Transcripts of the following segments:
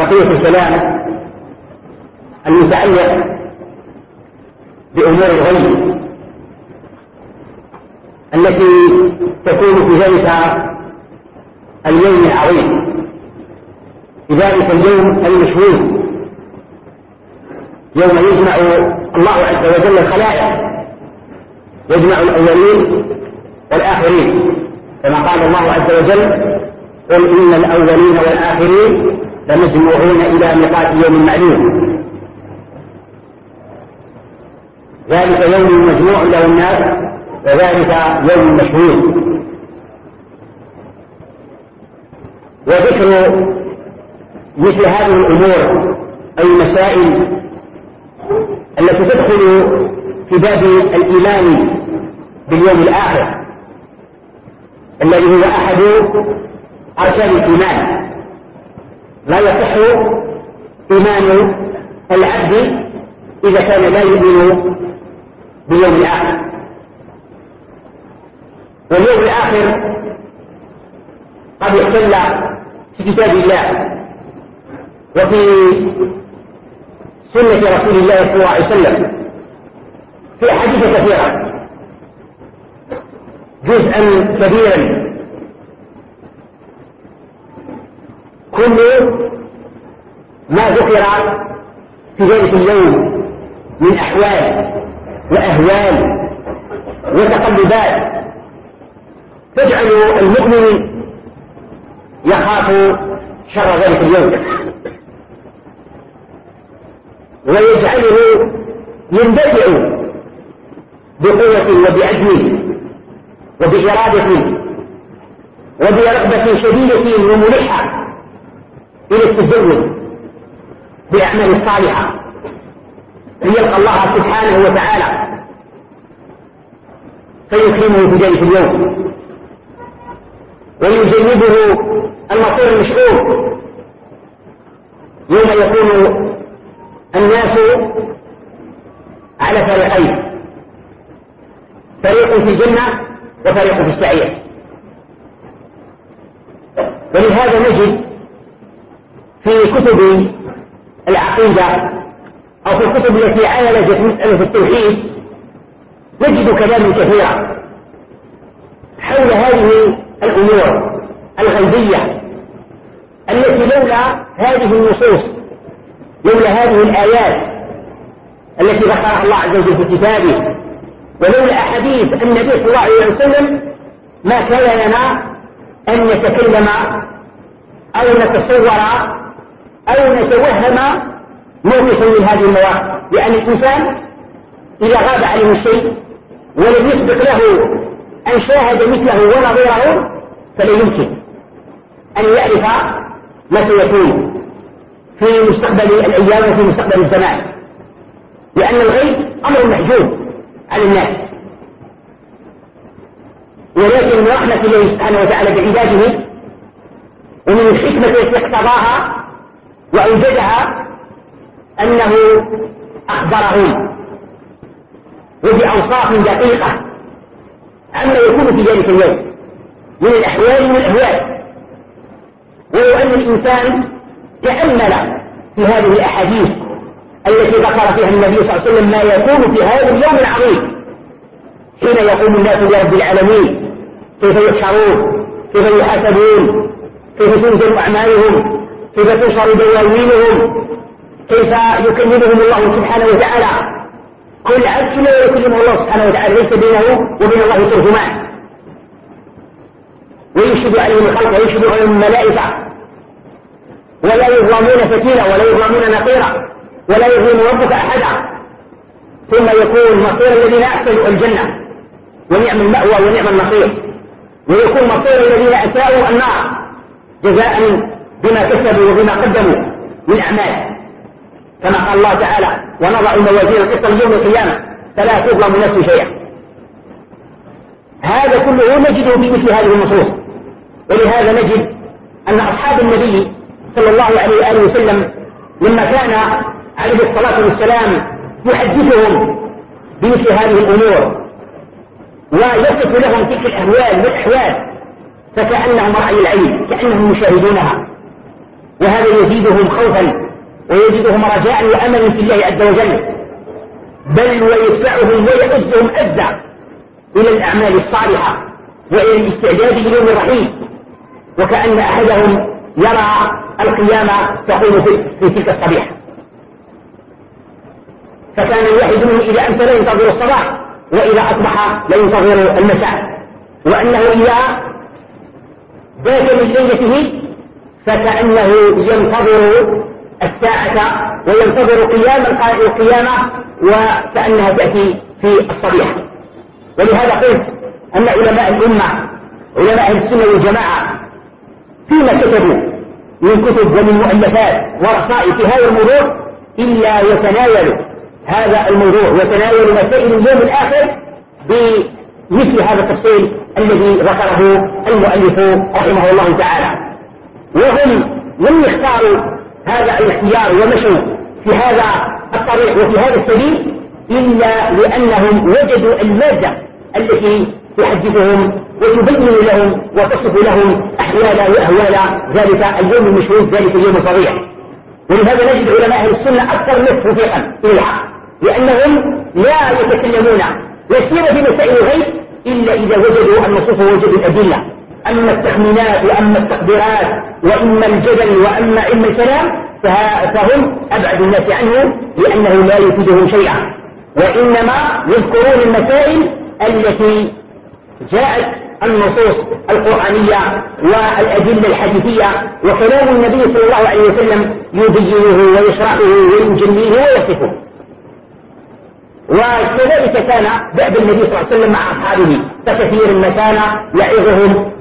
بقية الكلام المتعلق بأمور الغيب التي تكون في ذلك اليوم العظيم، في ذلك اليوم المشهود، يوم يجمع الله عز وجل الخلائق، يجمع الأولين والآخرين، كما قال الله عز وجل: قل إن الأولين والآخرين لمجموعون إلى ميقات يوم معلوم. ذلك يوم مجموع له الناس، وذلك يوم مشهود. وذكر مثل هذه الأمور أي المسائل التي تدخل في باب الإيمان باليوم الآخر الذي هو أحد أركان الإيمان. لا يصح إيمان العبد إذا كان لا يؤمن باليوم الآخر. واليوم الآخر قد يحتل في كتاب الله وفي سنة رسول الله صلى الله عليه وسلم في أحاديث كثيرة جزءا كبيرا، كل ما ذكر في ذلك اليوم من أحوال وأهوال وتقلبات تجعل المؤمن يخاف شر ذلك اليوم، ويجعله يندفع بقوة وبعزم وبإرادة وبرغبة شديدة وملحة إلى التزود بالأعمال الصالحة ليلقى الله سبحانه وتعالى فيكرمه في ذلك اليوم ويجنبه المصير المشؤوم يوم يكون الناس على فريقين، فريق في الجنة وفريق في السعير. ولهذا نجد في كتب العقيدة أو في الكتب التي عالجت مسألة التوحيد نجد كلام كثيرا حول هذه الأمور الغيبية التي لولا هذه النصوص، لولا هذه الآيات التي ذكرها الله عز وجل في كتابه، ولولا أحاديث النبي صلى الله عليه وسلم ما كان لنا أن نتكلم أو نتصور أو نتوهم موقفا من هذه المواقف، لأن الإنسان إذا غاب عليه الشيء ولم يسبق له أن شاهد مثله ونظيره فلا يمكن أن يعرف ما سيكون في مستقبل الأيام وفي مستقبل الزمان، لأن الغيب أمر محجوب على الناس. ولكن من رحمة الله سبحانه وتعالى بعباده ومن الحكمة التي اقتضاها وأوجدها أنه أخبرهم وبأوصاف دقيقة عما يكون في ذلك اليوم من الأحوال والأهوال. ولو أن الإنسان تأمل في هذه الأحاديث التي ذكر فيها النبي صلى الله عليه وسلم ما يكون في هذا اليوم العظيم حين يقوم الناس لرب العالمين، كيف يحشرون، كيف يحاسبون، كيف تنزل أعمالهم، كيف تنشر دواوينهم، كيف يكلمهم الله سبحانه وتعالى. كل عبد لا يكلمه الله سبحانه وتعالى، ليس بينه وبين الله ترجمان، ويشهد عليهم الخلق ويشهد عليهم الملائكة، ولا يظلمون فتيلا ولا يظلمون نقيرا ولا يظلم ربك أحدا. ثم يكون مصير الذين أحسنوا الجنة ونعم المأوى ونعم المصير، ويكون مصير الذين أساءوا النار جزاء بما كسبوا وبما قدموا من أعمال، كما قال الله تعالى: ونضع الموازين القسط يوم القيامة فلا تظلم نفس شيئا. هذا كله نجده في مثل هذه النصوص. ولهذا نجد أن أصحاب النبي صلى الله عليه وآله وسلم لما كان عليه الصلاة والسلام يحدثهم بمثل هذه الأمور ويصف لهم تلك الأهوال والأحوال فكأنهم رأي العين، كأنهم يشاهدونها، وهذا يزيدهم خوفا ويزيدهم رجاء وأمل في الله عز وجل، بل ويدفعهم ويؤذهم أذى إلى الأعمال الصالحة وإلى الاستعداد ليوم الرحيل، وكأن أحدهم يرى القيامة تقوم في تلك الصبيحة. فكان الواحد منهم إذا أمس لا ينتظر الصباح، وإذا أصبح لا ينتظر المساء، وأنه إذا بات من ليلته فكأنه ينتظر الساعة وينتظر قيام القيامة، وكأنها تأتي في الصبيحة. ولهذا قلت أن علماء الأمة علماء السنة والجماعة فيما كتبوا من كتب ومن مؤلفات ورسائل في هذا الموضوع إلا يتناولوا هذا الموضوع ويتناولوا مسائل اليوم الآخر بمثل هذا التفصيل الذي ذكره المؤلف رحمه الله تعالى. وهم لم يختاروا هذا الاختيار ومشوا في هذا الطريق وفي هذا السبيل إلا لأنهم وجدوا المادة التي تحدثهم وتبين لهم وتصف لهم أحوال وأهوال ذلك اليوم المشهود، ذلك اليوم الفظيع. ولهذا نجد علماء أهل السنة أكثر منه توفيقا إلى الحق، لأنهم لا يتكلمون يسير في مسائل الغيب إلا إذا وجدوا النصوص ووجدوا الأدلة. أما التخمينات وأما التقديرات وإما الجدل وأما علم الكلام فهم أبعد الناس عنه، لأنه لا يفيدهم شيئا، وإنما يذكرون المسائل التي جاءت النصوص القرآنية والأدلة الحديثية وكلام النبي صلى الله عليه وسلم يبينه ويشرحه ويجليه ويصفه. وكذلك كان بعد النبي صلى الله عليه وسلم مع أصحابه، فكثير ما كان يعظهم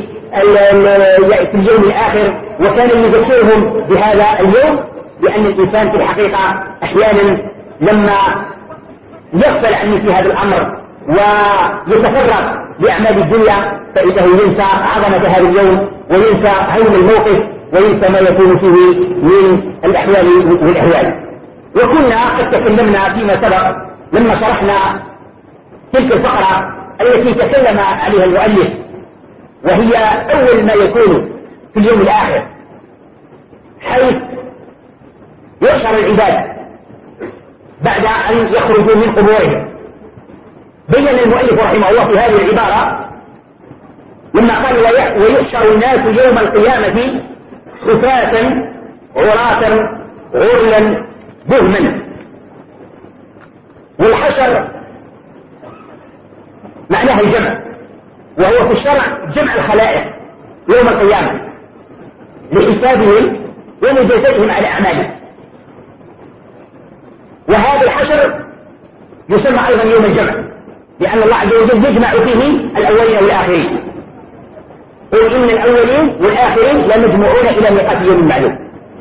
في اليوم الآخر وكان يذكرهم بهذا اليوم، لأن الإنسان في الحقيقة أحيانا لما يغفل عن مثل هذا الأمر ويتفرغ لأعمال الدنيا فإنه ينسى عظمة هذا اليوم وينسى هول الموقف وينسى ما يكون فيه من الأحوال والأهوال. وكنا قد تكلمنا فيما سبق لما شرحنا تلك الفقرة التي تكلم عليها المؤلف، وهي أول ما يكون في اليوم الآخر حيث يحشر العباد بعد أن يخرجوا من قبورهم. بين المؤلف رحمه الله في هذه العبارة لما قال ويحشر الناس يوم القيامة خفاة عراة غرلا بهما. والحشر معناه الجمع، وهو في الشرع جمع الخلائق يوم القيامة لحسابهم ومجازاتهم على أعمالهم. وهذا الحشر يسمى أيضا يوم الجمع، لأن الله عز وجل يجمع فيه الأولين والآخرين. قل إن الأولين والآخرين لمجموعون إلى ميقات يوم معلوم.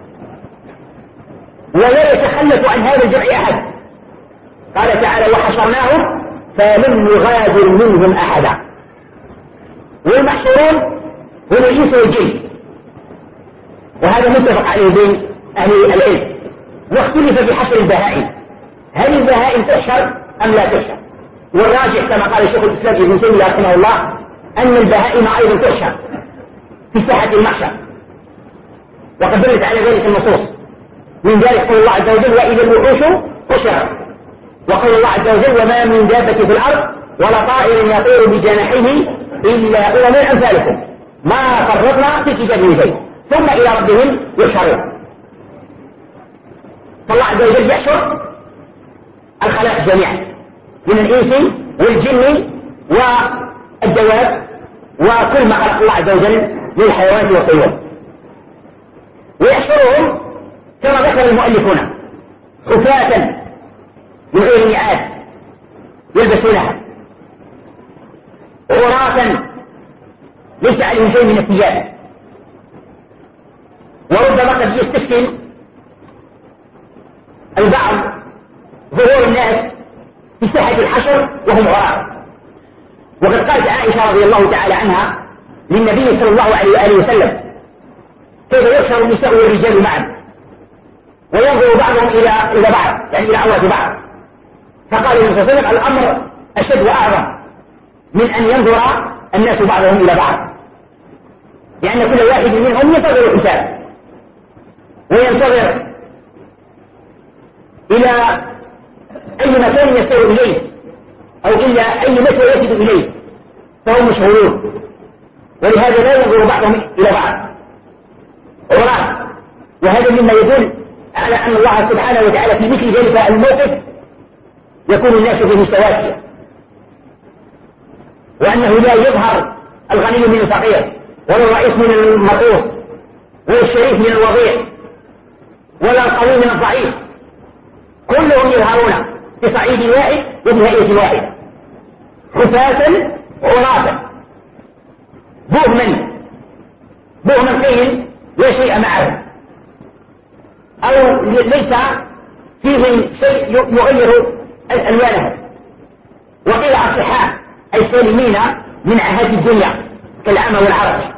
ولا يتخلف عن هذا الجمع أحد. قال تعالى وحشرناهم فلم نغادر منهم أحدا. والمحشورون هم الإنس والجن، وهذا متفق عليه بين أهل العلم. واختلف في حشر البهائم، هل البهائم تحشر أم لا تحشر؟ والراجح كما قال شيخ الإسلام ابن تيمية رحمه الله أن البهائم أيضا تحشر في ساحة المحشر، وقد دلت على ذلك النصوص. من ذلك قول الله عز وجل وإذا الوحوش حشرت، وقول الله عز وجل وما من دابة في الأرض ولا طائر يطير بجناحيه إلا أمم أمثالكم ما فرطنا في كتاب من شيء ثم إلى ربهم يحشرون. فالله عز وجل يحشر الخلائق جميعا من الإنس والجن والدواب وكل ما خلق الله عز وجل من الحيوانات والطيور، ويحشرهم كما ذكر المؤلفون خفاة من غير ميعاد يلبسونها، عراة ليس عليهم شيء من الثياب. وربما قد يستسلم البعض ظهور الناس في ساحة الحشر وهم عراة. وقد قالت عائشة رضي الله تعالى عنها للنبي صلى الله عليه وآله وسلم كيف يحشر النساء والرجال معا وينظر بعضهم إلى بعض، يعني إلى عورة بعض. فقال النبي صلى الله عليه وسلم الأمر أشد وأعظم من أن ينظر الناس بعضهم إلى بعض، لأن كل واحد منهم ينتظر الحساب. وينتظر إلى أي مكان يسير إليه أو إلى أي مشوى يجد إليه فهم مشغولون، ولهذا لا ينظر بعضهم إلى بعض عراة. وهذا مما يدل على أن الله سبحانه وتعالى في مثل ذلك الموقف يكون الناس فيه سواسية، وأنه لا يظهر الغني من الفقير ولا الرئيس من المرؤوس ولا الشريف من الوضيع ولا القوي من الضعيف، كلهم يظهرون في صعيد واحد وبهيئة واحدة خفاة عراة بهما فيهم لا شيء معه، أو ليس فيهم شيء يغير ألوانهم. وقيل أصحاء أي سالمين من عهد الدنيا كالعمى والعرج،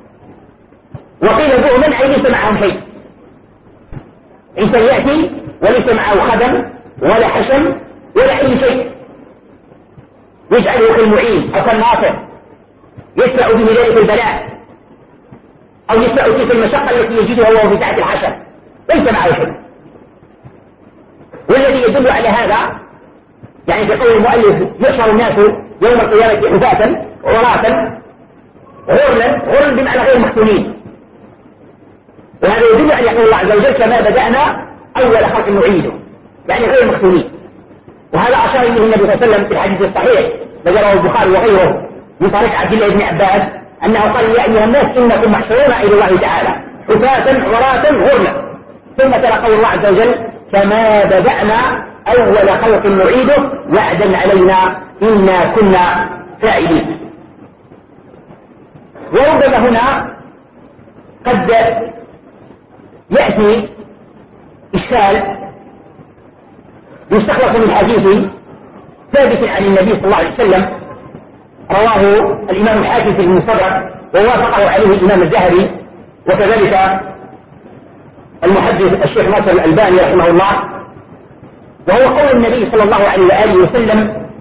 وقيل بهما أي ليس معهم شيء، إنسان يأتي وليس معه خدم ولا حشم ولا أي شيء يجعله كالمعين أو كالناصر يدفع به ذلك البلاء أو يدفع تلك المشقة التي يجدها وهو في ساعة الحشر، ليس معه شيء. والذي يدل على هذا يعني في قول المؤلف يحشر الناس يوم القيامة حفاة عراة غرلا بمعنى غير مختونين، وهذا يدل على قول الله عز وجل كما بدأنا أول خلق نعيده، يعني غير مختونين. وهذا أشار إليه النبي صلى الله عليه وسلم في الحديث الصحيح الذي رواه البخاري وغيره من طريق عبد الله بن عباس أنه قال يا أيها الناس إنكم محشورون إلى الله تعالى حفاة عراة غرلا، ثم تلا قول الله عز وجل كما بدأنا أول خلق نعيده وعدا علينا إنا كنا فاعلين. وربما هنا قد يأتي إشكال يستخلص من حديث ثابت عن النبي صلى الله عليه وسلم رواه الإمام الحاكم في المستدرك ووافقه عليه الإمام الذهبي وكذلك المحدث الشيخ ناصر الألباني رحمه الله، وهو قول النبي صلى الله عليه وآله وسلم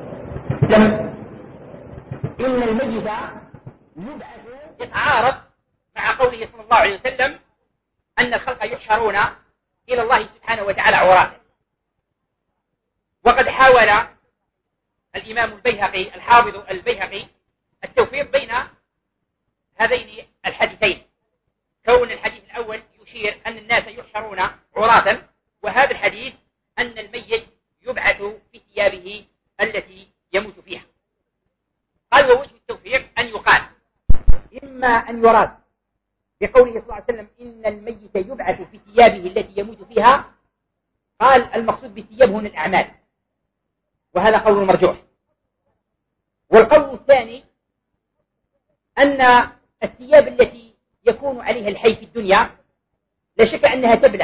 إن الميت يبعث، يتعارض مع قوله صلى الله عليه وسلم أن الخلق يحشرون إلى الله سبحانه وتعالى عراة. وقد حاول الإمام البيهقي الحافظ البيهقي التوفيق بين هذين الحديثين، كون الحديث الأول يشير أن الناس يحشرون عراة، وهذا الحديث أن الميت يبعث في ثيابه التي يموت فيها. قال ووجه التوفيق أن يقال إما أن يراد بقوله صلى الله عليه وسلم إن الميت يبعث في ثيابه التي يموت فيها، قال المقصود بالثياب هنا الأعمال، وهذا قول مرجوح. والقول الثاني أن الثياب التي يكون عليها الحي في الدنيا لا شك أنها تبلى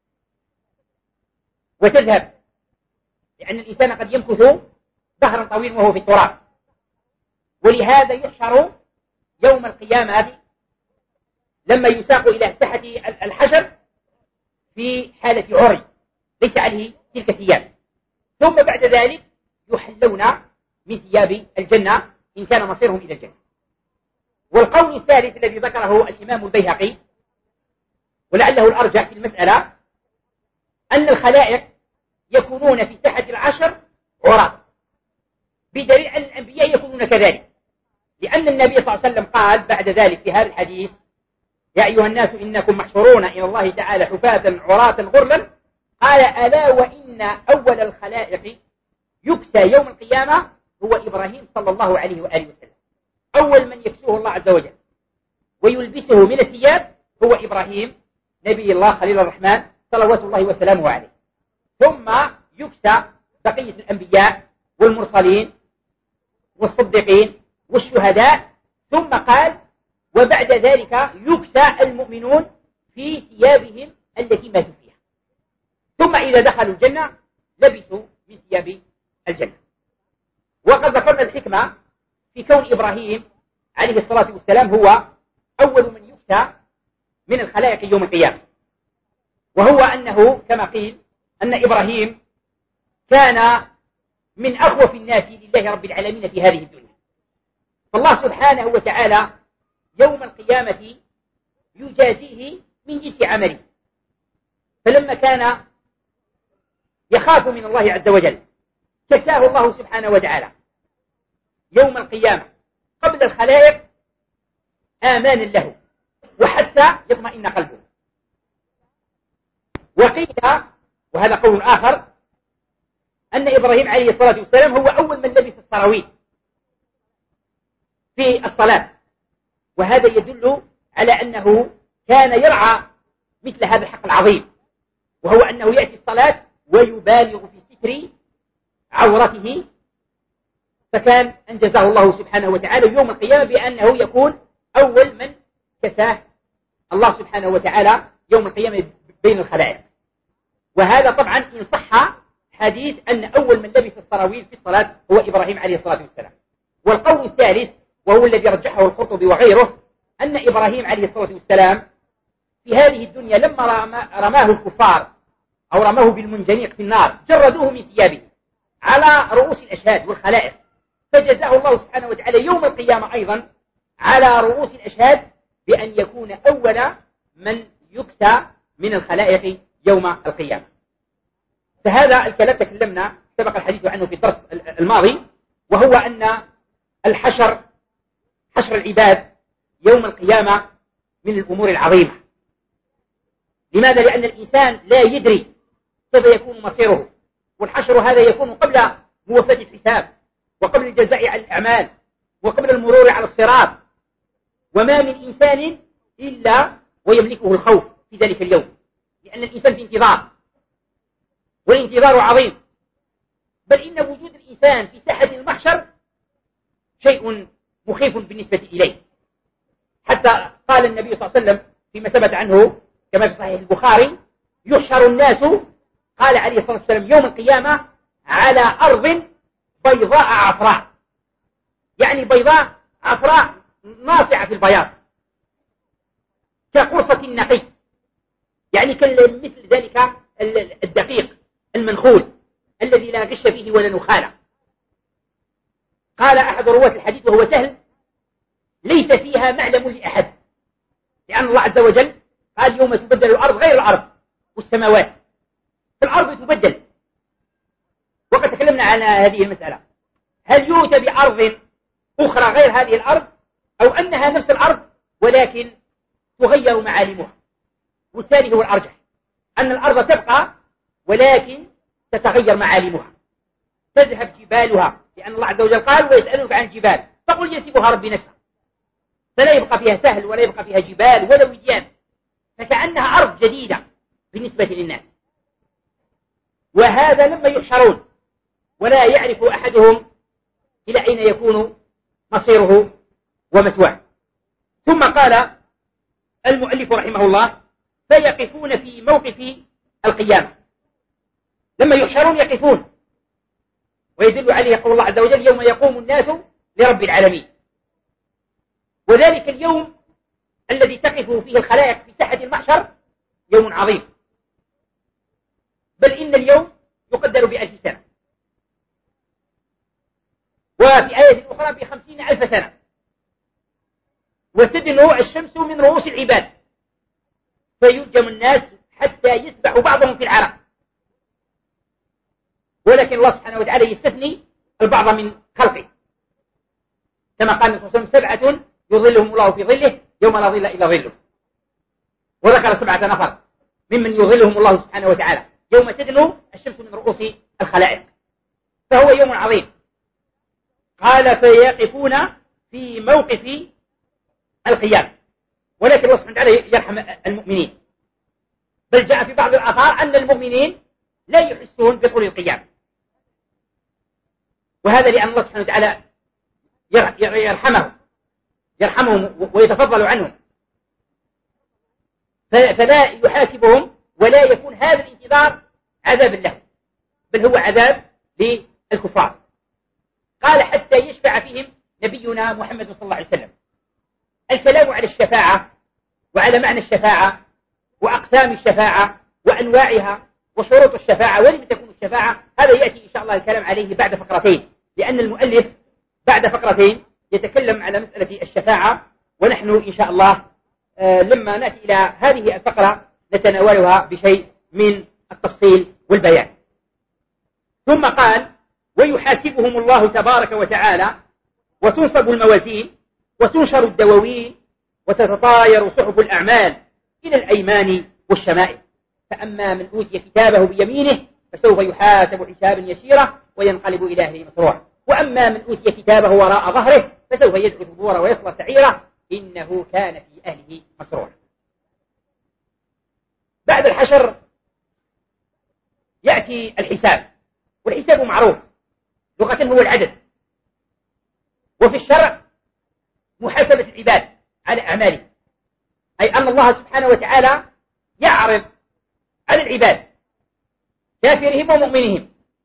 وتذهب، لأن الإنسان قد يمكث دهرا طويلا وهو في التراب، ولهذا يحشر يوم القيامة لما يساق إلى ساحة الحشر في حالة عري ليس عليه تلك الثياب، ثم بعد ذلك يحلون من ثياب الجنة إن كان مصيرهم إلى الجنة. والقول الثالث الذي ذكره الإمام البيهقي ولعله الأرجح في المسألة أن الخلائق يكونون في ساحة العشر عراة، بدليل أن الأنبياء يكونون كذلك، لأن النبي صلى الله عليه وسلم قال بعد ذلك في هذا الحديث يا أيها الناس إنكم محشورون إلى الله تعالى حفاة عراة غرلا، قال ألا وإن أول الخلائق يكسى يوم القيامة هو إبراهيم صلى الله عليه وآله وسلم، أول من يكسوه الله عز وجل ويلبسه من الثياب هو إبراهيم نبي الله خليل الرحمن صلوات الله وسلامه عليه، ثم يكسى بقية الأنبياء والمرسلين والصديقين والشهداء، ثم قال وبعد ذلك يكسى المؤمنون في ثيابهم التي ماتوا فيها، ثم إذا دخلوا الجنة لبسوا من ثياب الجنة. وقد ذكرنا الحكمة في كون إبراهيم عليه الصلاة والسلام هو أول من يكسى من الخلائق يوم القيامة، وهو أنه كما قيل أن إبراهيم كان من أخوف الناس لله رب العالمين في هذه الدنيا، فالله سبحانه وتعالى يوم القيامة يجازيه من جنس عمله، فلما كان يخاف من الله عز وجل كساه الله سبحانه وتعالى يوم القيامة قبل الخلائق آمانا له وحتى يطمئن قلبه. وقيل، وهذا قول آخر، أن إبراهيم عليه الصلاة والسلام هو أول من لبس السراويل في الصلاة، وهذا يدل على أنه كان يرعى مثل هذا الحق العظيم، وهو أنه يأتي الصلاة ويبالغ في ستر عورته، فكان أنجزه الله سبحانه وتعالى يوم القيامة بأنه يكون أول من كساه الله سبحانه وتعالى يوم القيامة بين الخلائق. وهذا طبعا إن صح حديث أن أول من لبس السراويل في الصلاة هو إبراهيم عليه الصلاة والسلام. والقول الثالث وهو الذي رجحه القرطبي وغيره أن إبراهيم عليه الصلاة والسلام في هذه الدنيا لما رماه الكفار أو رماه بالمنجنيق في النار جردوه من ثيابه على رؤوس الأشهاد والخلائق، فجزاه الله سبحانه وتعالى يوم القيامة أيضا على رؤوس الأشهاد بأن يكون أول من يكسى من الخلائق يوم القيامة. فهذا الكلام تكلمنا سبق الحديث عنه في الدرس الماضي، وهو أن حشر العباد يوم القيامة من الأمور العظيمة. لماذا؟ لأن الإنسان لا يدري كيف يكون مصيره، والحشر هذا يكون قبل موافاة الحساب وقبل الجزاء على الأعمال وقبل المرور على الصراط، وما من إنسان إلا ويملكه الخوف في ذلك اليوم، لأن الإنسان في انتظار، والانتظار عظيم، بل إن وجود الإنسان في ساحة المحشر شيء مخيف بالنسبة إليه. حتى قال النبي صلى الله عليه وسلم فيما ثبت عنه كما في صحيح البخاري: يحشر الناس، قال عليه الصلاة والسلام، يوم القيامة على أرض بيضاء عفراء، يعني بيضاء عفراء ناصعة في البياض كقرصة النقي، يعني مثل ذلك الدقيق المنخول الذي لا غش فيه ولا نخالة. قال أحد رواة الحديث وهو سهل: ليس فيها معلم لأحد، لأن الله عز وجل قال: يوم تبدل الأرض غير الأرض والسماوات، فالأرض تبدل. وقد تكلمنا عن هذه المسألة، هل يؤتى بأرض أخرى غير هذه الأرض، أو أنها نفس الأرض ولكن تغير معالمها؟ والثاني هو الأرجح، أن الأرض تبقى ولكن تتغير معالمها، تذهب جبالها، لأن الله عز وجل قال: ويسألونك عن الجبال فقل ينسفها ربي نسفا، فلا يبقى فيها سهل ولا يبقى فيها جبال ولا وديان، فكأنها أرض جديدة بالنسبة للناس. وهذا لما يحشرون ولا يعرف أحدهم إلى أين يكون مصيره ومثواه. ثم قال المؤلف رحمه الله: فيقفون في موقف القيامة. لما يحشرون يقفون، ويدل عليه قول الله عز وجل: يوم يقوم الناس لرب العالمين. وذلك اليوم الذي تقف فيه الخلائق في ساحة المحشر يوم عظيم، بل إن اليوم يقدر ب1000 سنة، وفي آية أخرى ب50,000 سنة، وتدنو الشمس من رؤوس العباد، فيرجم الناس حتى يسبح بعضهم في العرق. ولكن الله سبحانه وتعالى يستثني البعض من خلقه، كما قال النبي صلى الله عليه وسلم: 7 يظلهم الله في ظله يوم لا ظل إلا ظله. وذكر 7 نفر ممن يظلهم الله سبحانه وتعالى يوم تدنو الشمس من رؤوس الخلائق، فهو يوم عظيم. قال: فيقفون في موقف القيامة. ولكن الله سبحانه وتعالى يرحم المؤمنين، بل جاء في بعض الآثار أن المؤمنين لا يحسون بطول القيامة، وهذا لأن الله سبحانه وتعالى يرحمهم ويتفضل عنهم، فلا يحاسبهم ولا يكون هذا الانتظار عذاب له، بل هو عذاب للكفار. قال: حتى يشفع فيهم نبينا محمد صلى الله عليه وسلم. الكلام على الشفاعة وعلى معنى الشفاعة وأقسام الشفاعة وأنواعها وشروط الشفاعة ولم تكون الشفاعة، هذا يأتي إن شاء الله الكلام عليه بعد فقرتين، لأن المؤلف بعد فقرتين يتكلم على مسألة الشفاعة، ونحن إن شاء الله لما نأتي إلى هذه الفقرة نتناولها بشيء من التفصيل والبيان. ثم قال ويحاسبهم الله تبارك وتعالى وتنصب الموازين وتنشر الدواوين وتتطاير صحف الأعمال إلى الأيمان والشمائل. فأما من أوتي كتابه بيمينه فسوف يحاسب حسابا يسيرا وينقلب إلى أهله مسرورا، وأما من أوتي كتابه وراء ظهره فسوف يدعو ثبورا ويصلى سعيرا إنه كان في أهله مسرورا. بعد الحشر يأتي الحساب، والحساب معروف لغة هو العدد، وفي الشرع محاسبة العباد على أعمالهم، أي أن الله سبحانه وتعالى يعرض على العباد كافرهم ومؤمنهم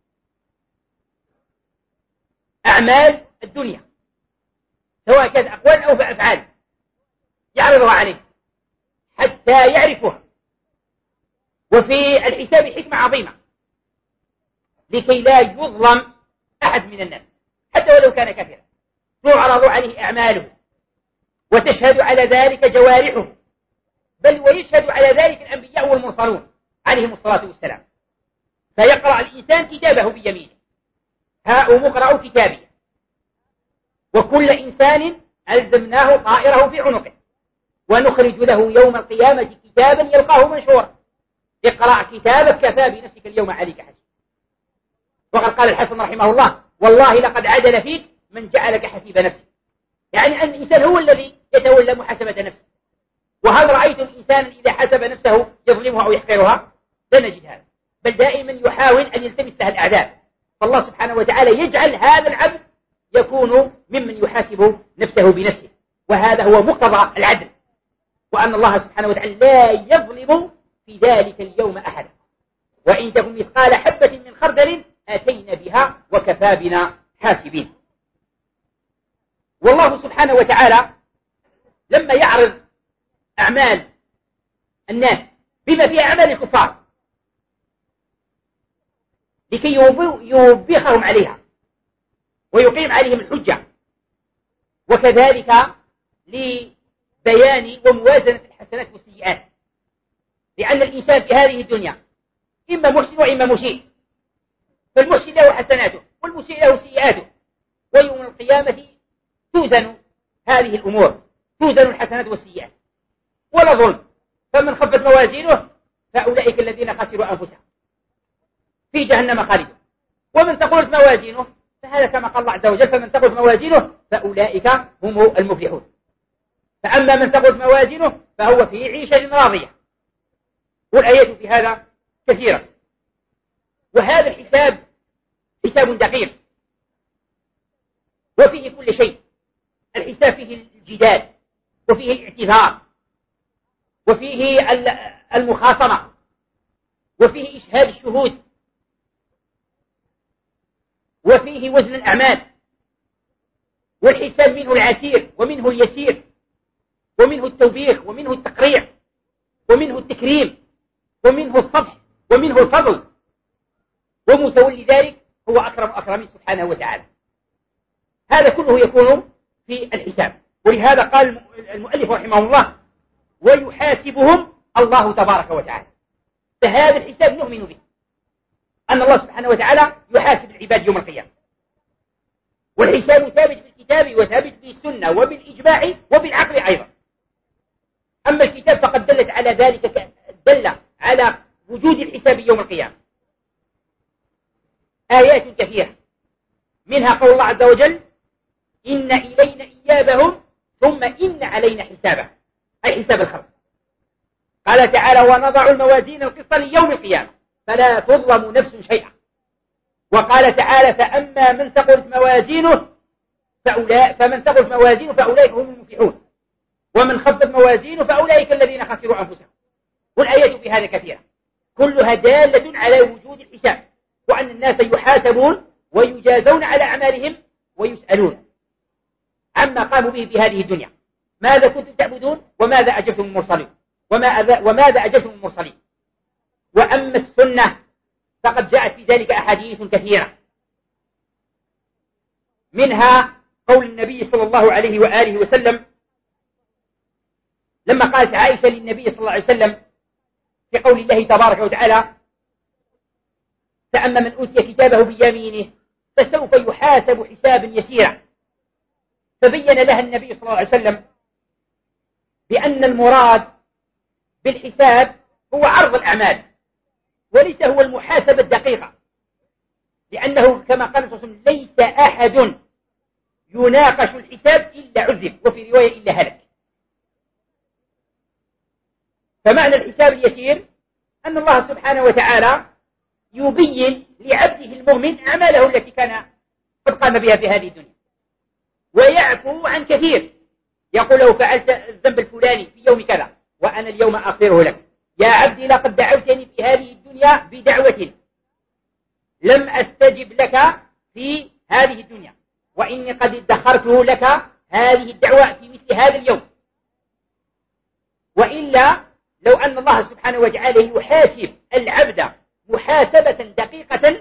أعمال الدنيا سواء كانت أقوال أو أفعال، يعرضها عليه حتى يعرفها. وفي الحساب حكمة عظيمة لكي لا يظلم أحد من الناس حتى ولو كان كافرا، تعرض عليه أعماله وتشهد على ذلك جوارحه، بل ويشهد على ذلك الأنبياء والمرسلون عليهم الصلاة والسلام. فيقرأ الإنسان كتابه بيمينه، هاؤم اقرأوا كتابي، وكل إنسان ألزمناه طائره في عنقه ونخرج له يوم القيامة كتابا يلقاه منشورا اقرأ كتابك كفى بنفسك اليوم عليك حسيبا. وقد قال الحسن رحمه الله والله لقد عدل فيك من جعلك حسيب نفسه، يعني أن الإنسان هو الذي يتولى محاسبة نفسه. وهل رأيتم إنسانا إذا حسب نفسه يظلمها أو يحقرها؟ لا نجد هذا، بل دائما يحاول أن يلتمس لها الأعداء. فالله سبحانه وتعالى يجعل هذا العبد يكون ممن يحاسب نفسه بنفسه، وهذا هو مقتضى العدل، وأن الله سبحانه وتعالى لا يظلم في ذلك اليوم أحدا، وإن تكن مثقال حبة من خردل آتينا بها وكفى بنا حاسبين. والله سبحانه وتعالى لما يعرض أعمال الناس بما فيها أعمال الكفار لكي يوبخهم عليها ويقيم عليهم الحجة، وكذلك لبيان وموازنة الحسنات والسيئات، لأن الإنسان في هذه الدنيا إما محسن وإما مسيء، فالمحسن له حسناته والمسيء له سيئاته، ويوم القيامة توزن هذه الأمور، توزن الحسنات والسيئات ولا ظلم. فمن خفت موازينه فأولئك الذين خسروا أنفسهم في جهنم خالدون، ومن ثقلت موازينه فهذا كما قال الله عز وجل فمن ثقلت موازينه فأولئك هم المفلحون. فأما من ثقلت موازينه فهو في عيشة راضية، والآيات في هذا كثيرة. وهذا الحساب حساب دقيق وفيه كل شيء، الحساب فيه الجدال وفيه الاعتذار وفيه المخاصمة وفيه إشهاد الشهود وفيه وزن الأعمال، والحساب منه العسير ومنه اليسير ومنه التوبيخ ومنه التقريع ومنه التكريم ومنه الصفح ومنه الفضل، ومتولي ذلك هو أكرم أكرمين سبحانه وتعالى. هذا كله يكون في الحساب، ولهذا قال المؤلف رحمه الله ويحاسبهم الله تبارك وتعالى. فهذا الحساب نؤمن به، أن الله سبحانه وتعالى يحاسب العباد يوم القيامة، والحساب ثابت بالكتاب وثابت بالسنة وبالإجماع وبالعقل أيضا. أما الكتاب فقد دلت على ذلك، دل على وجود الحساب يوم القيامة آيات كثيرة، منها قول الله عز وجل إن إلينا إيابهم ثم إن علينا حسابهم، أي حساب الخلق. قال تعالى ونضع الموازين القسط ليوم القيامة فلا تظلم نفس شيئا. وقال تعالى فأما من ثقلت موازينه فأولئك هم المفلحون ومن خفت موازينه فأولئك الذين خسروا أنفسهم. والآيات في هذا كثيرة كلها دالة على وجود الحساب، وأن الناس يحاسبون ويجازون على أعمالهم ويسألون عما قاموا به في هذه الدنيا، ماذا كنتم تعبدون وماذا أجبتم المرسلين وماذا أجبتم المرسلين. وأما السنة فقد جاءت في ذلك أحاديث كثيرة، منها قول النبي صلى الله عليه وآله وسلم لما قالت عائشة للنبي صلى الله عليه وسلم في قول الله تبارك وتعالى: فأما من أوتي كتابه بيمينه فسوف يحاسب حسابا يسيرا. فبين لها النبي صلى الله عليه وسلم بأن المراد بالحساب هو عرض الأعمال وليس هو المحاسبة الدقيقة، لأنه كما قال صلى الله عليه وسلم: ليس أحد يناقش الحساب إلا عذب، وفي رواية إلا هلك. فمعنى الحساب اليسير أن الله سبحانه وتعالى يبين لعبده المؤمن أعماله التي كان قد قام بها في هذه الدنيا، ويعفو عن كثير. يقول له: فعلت الذنب الفلاني في يوم كذا وأنا اليوم أغفره لك. يا عبدي لقد دعوتني في هذه الدنيا بدعوة لم أستجب لك في هذه الدنيا، وإني قد ادخرته لك هذه الدعوة في مثل هذا اليوم. وإلا لو أن الله سبحانه وتعالى يحاسب العبد محاسبة دقيقة،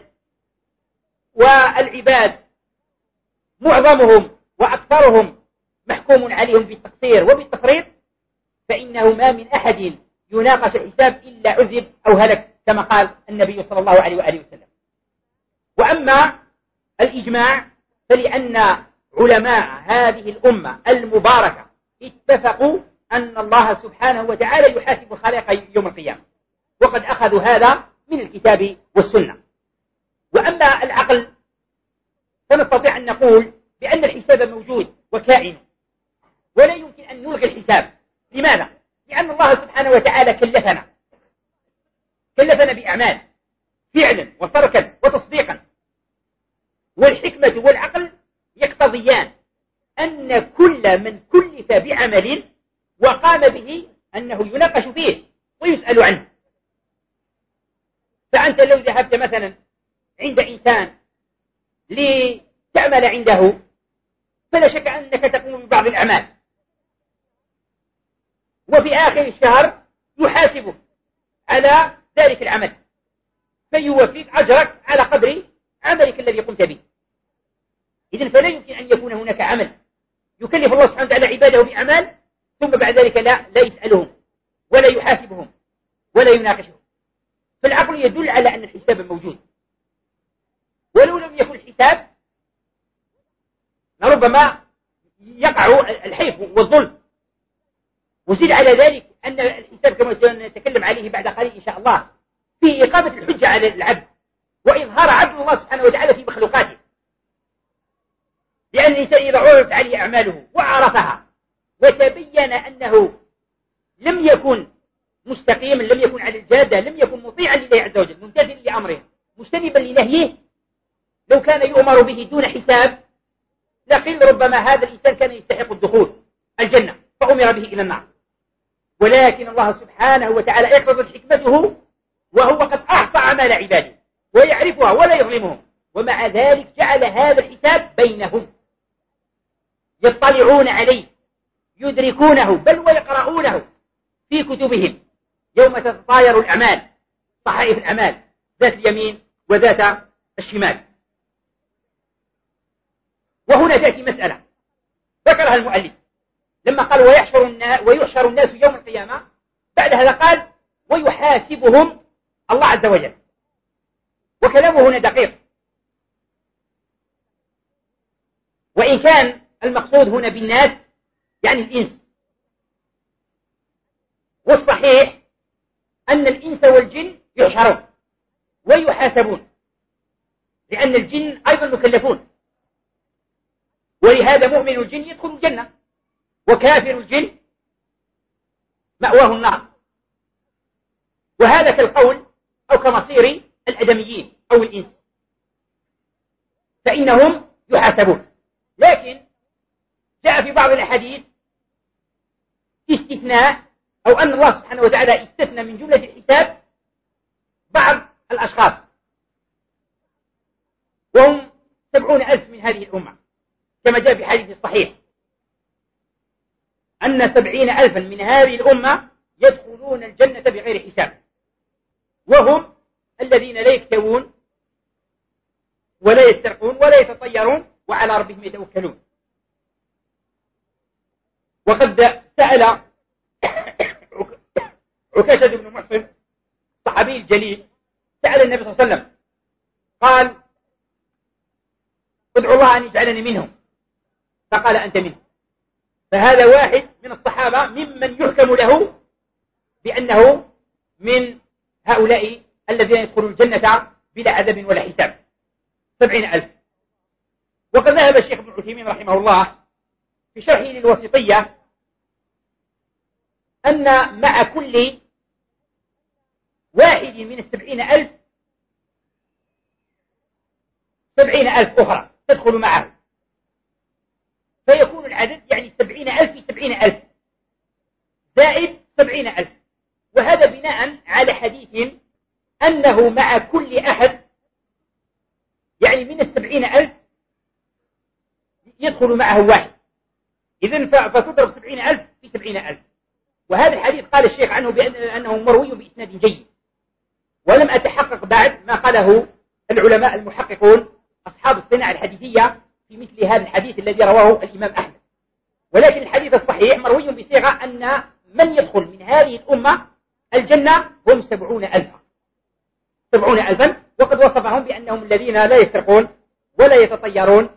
والعباد معظمهم وأكثرهم محكوم عليهم بالتقصير وبالتفريط، فإنه ما من أحد يناقش الحساب إلا عذب أو هلك، كما قال النبي صلى الله عليه وآله وسلم. وأما الإجماع فلأن علماء هذه الأمة المباركة اتفقوا أن الله سبحانه وتعالى يحاسب الخلائق يوم القيامة، وقد أخذوا هذا من الكتاب والسنة. وأما العقل فنستطيع أن نقول بأن الحساب موجود وكائن، ولا يمكن أن نلغي الحساب. لماذا؟ لأن الله سبحانه وتعالى كلفنا بأعمال فعلا وتركا وتصديقا، والحكمة والعقل يقتضيان أن كل من كلف بعمل وقام به أنه يناقش فيه ويسأل عنه. فأنت لو ذهبت مثلا عند إنسان لتعمل عنده، فلا شك أنك تقوم ببعض الأعمال، وفي آخر الشهر يحاسبك على ذلك العمل فيوفيك أجرك على قدر عملك الذي قمت به. إذن فلا يمكن أن يكون هناك عمل يكلف الله سبحانه وتعالى عباده بأعمال ثم بعد ذلك لا يسألهم ولا يحاسبهم ولا يناقشهم. فالعقل يدل على أن الحساب موجود، ولو لم يكن الحساب لربما يقع الحيف والظلم. وزيد على ذلك أن الحساب كما سنتكلم عليه بعد قليل إن شاء الله فيه إقامة الحجة على العبد وإظهار عدل الله سبحانه وتعالى في مخلوقاته، لأن الإنسان إذا عرضت عليه أعماله وعرفها وتبين أنه لم يكن مستقيما، لم يكن على الجادة، لم يكن مطيعا لله عز وجل، ممتثلا لأمره، مجتنبا لنهيه، لو كان يؤمر به دون حساب لقيل ربما هذا الإنسان كان يستحق الدخول الجنة فأمر به إلى النار. ولكن الله سبحانه وتعالى يقتضي حكمته وهو قد أحصى أعمال عباده ويعرفها ولا يظلمهم، ومع ذلك جعل هذا الحساب بينهم يطلعون عليه يدركونه بل ويقرؤونه في كتبهم يوم تتطاير الأعمال، صحائف الأعمال ذات اليمين وذات الشمال. وهنا تأتي مسألة ذكرها المؤلف لما قال ويحشر الناس يوم القيامة، بعد هذا قال ويحاسبهم الله عز وجل. وكلامه هنا دقيق، وإن كان المقصود هنا بالناس يعني الإنس، والصحيح أن الإنس والجن يحشرون ويحاسبون، لأن الجن أيضا مكلفون، ولهذا مؤمن الجن يدخل الجنة وكافر الجن مأواه النار. وهذا كالقول أو كمصير الأدميين أو الإنس، فإنهم يحاسبون. لكن جاء في بعض الأحاديث استثناء، أو أن الله سبحانه وتعالى استثنى من جملة الحساب بعض الأشخاص، وهم 70,000 من هذه الأمة، كما جاء في حديث الصحيح أن 70,000 من هذه الأمة يدخلون الجنة بغير حساب، وهم الذين لا يكتوون ولا يسترقون ولا يتطيرون وعلى ربهم يتوكلون. وقد سأل عكاشة بن محصن الجليل سأل النبي صلى الله عليه وسلم قال ادعو الله أن يجعلني منهم، فقال أنت منهم. فهذا واحد من الصحابة ممن يحكم له بأنه من هؤلاء الذين يدخلون الجنة بلا عذاب ولا حساب، 70,000. وقد ذهب الشيخ ابن عثيمين رحمه الله في شرحه للوسطية أن مع كل واحد من 70,000 70,000 أخرى تدخل معه، فيكون العدد يعني 70,000 في 70,000 زائد 70,000. وهذا بناء على حديث أنه مع كل أحد يعني من 70,000 يدخل معه واحد، إذن فتضرب 70,000 في 70,000. وهذا الحديث قال الشيخ عنه بأنه مروي بإسناد جيد، ولم أتحقق بعد ما قاله العلماء المحققون أصحاب الصناعة الحديثية في مثل هذا الحديث الذي رواه الإمام أحمد. ولكن الحديث الصحيح مروي بصيغة أن من يدخل من هذه الأمة الجنة هم 70,000، وقد وصفهم بأنهم الذين لا يسرقون ولا يتطيرون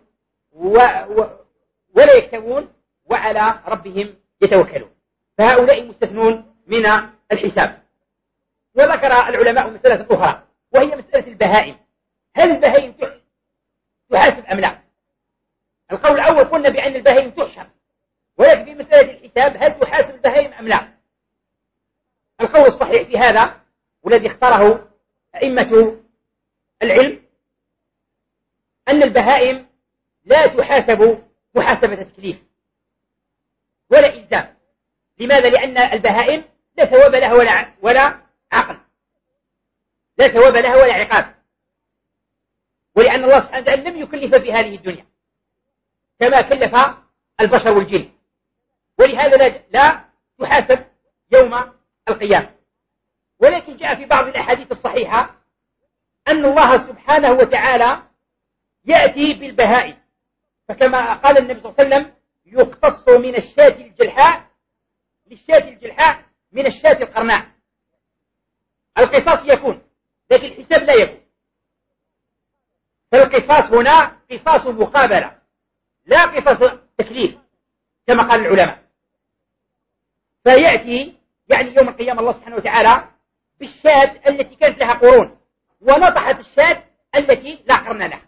ولا يكتوون وعلى ربهم يتوكلون، فهؤلاء مستثنون من الحساب. وذكر العلماء مسألة أخرى وهي مسألة البهائم، هل البهائم تحاسب أم لا؟ القول الأول قلنا بأن البهائم تحشر، ولكن في مسألة الحساب هل تحاسب البهائم أم لا؟ القول الصحيح في هذا والذي اختاره أئمة العلم أن البهائم لا تحاسب محاسبة تكليف ولا إلزام. لماذا؟ لأن البهائم لا ثواب لها ولا عقل، لا ثواب لها ولا عقاب، ولأن الله سبحانه وتعالى لم يكلف في هذه الدنيا كما كلف البشر والجن، ولهذا لا تحاسب يوم القيامة. ولكن جاء في بعض الأحاديث الصحيحة أن الله سبحانه وتعالى يأتي بالبهائم، فكما قال النبي صلى الله عليه وسلم يقتص من الشاة الجلحاء للشاة الجلحاء من الشاة القرناء. القصاص يكون لكن الحساب لا يكون، فالقصاص هنا قصاص مقابلة لا قصاص تكليف كما قال العلماء. فيأتي يعني يوم القيامة الله سبحانه وتعالى بالشاة التي كانت لها قرون ونطحت الشاة التي لا قرن لها،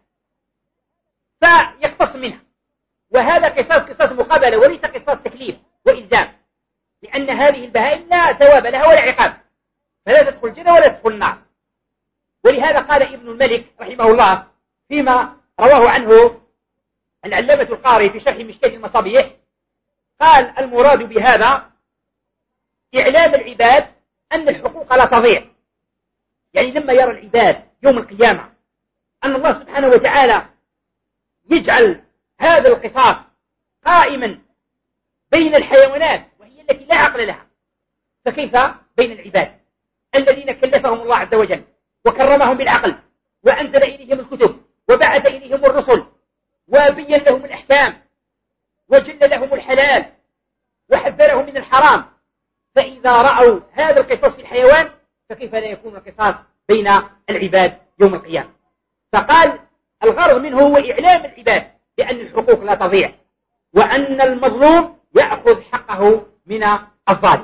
فيقتص منها. وهذا قصاص مقابلة وليس قصاص تكليف وإلزام، لأن هذه البهائم لا ثواب لها ولا عقاب، فلا تدخل الجنة ولا تدخل النار. ولهذا قال ابن الملك رحمه الله فيما رواه عنه العلامة القاري في شرح مشكاة المصابيح، قال المراد بهذا إعلام العباد أن الحقوق لا تضيع. يعني لما يرى العباد يوم القيامة أن الله سبحانه وتعالى يجعل هذا القصاص قائما بين الحيوانات وهي التي لا عقل لها، فكيف بين العباد الذين كلفهم الله عز وجل وكرمهم بالعقل وأنزل إليهم الكتب وبعث إليهم الرسل وبين لهم الأحكام وجل لهم الحلال وحذرهم من الحرام، فإذا رأوا هذا القصاص في الحيوان فكيف لا يكون القصاص بين العباد يوم القيامة؟ فقال الغرض منه هو إعلام العباد بأن الحقوق لا تضيع وأن المظلوم يأخذ حقه من الظالم.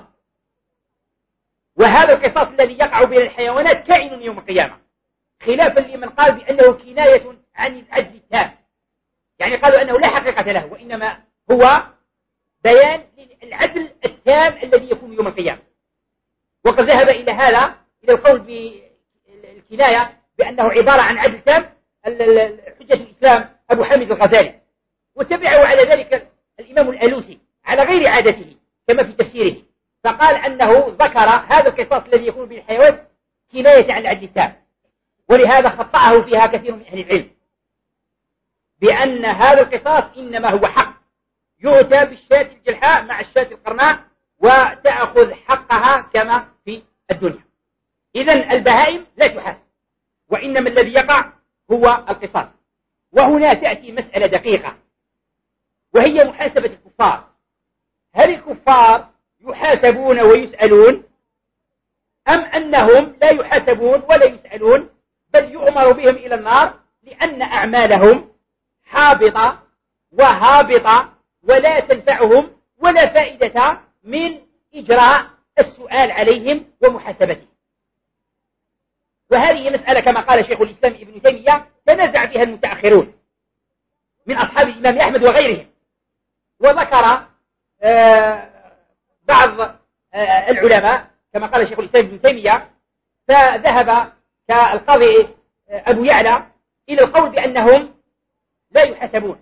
وهذا القصاص الذي يقع بين الحيوانات كائن يوم القيامة، خلافا لمن قال بأنه كناية عن العدل التام، يعني قالوا أنه لا حقيقة له وإنما هو بيان العدل التام الذي يكون يوم القيامة. وقد ذهب إلى هذا إلى القول بالكناية بأنه عبارة عن عدل تام حجة الإسلام أبو حامد الغزالي، وتبعه على ذلك الإمام الألوسي على غير عادته كما في تفسيره، فقال أنه ذكر هذا القصاص الذي يكون به الحيوان كناية عن العدل التام، ولهذا خطأه فيها كثير من أهل العلم بأن هذا القصاص إنما هو حق يؤتى بالشاة الجلحاء مع الشاة القرناء وتأخذ حقها كما في الدنيا. إذن البهائم لا تحاسب، وإنما الذي يقع هو القصاص. وهنا تأتي مسألة دقيقة وهي محاسبة الكفار. هل الكفار يحاسبون ويسألون أم أنهم لا يحاسبون ولا يسألون، بل يؤمر بهم إلى النار لأن أعمالهم حابطة وهابطة ولا تنفعهم ولا فائدة من إجراء السؤال عليهم ومحاسبتهم. وهذه مسألة كما قال شيخ الإسلام ابن تيمية تنازع فيها المتأخرون من أصحاب الإمام أحمد وغيرهم، وذكر بعض العلماء كما قال شيخ الإسلام ابن تيمية، فذهب كالقاضي أبو يعلى إلى القول بأنهم لا يحاسبون،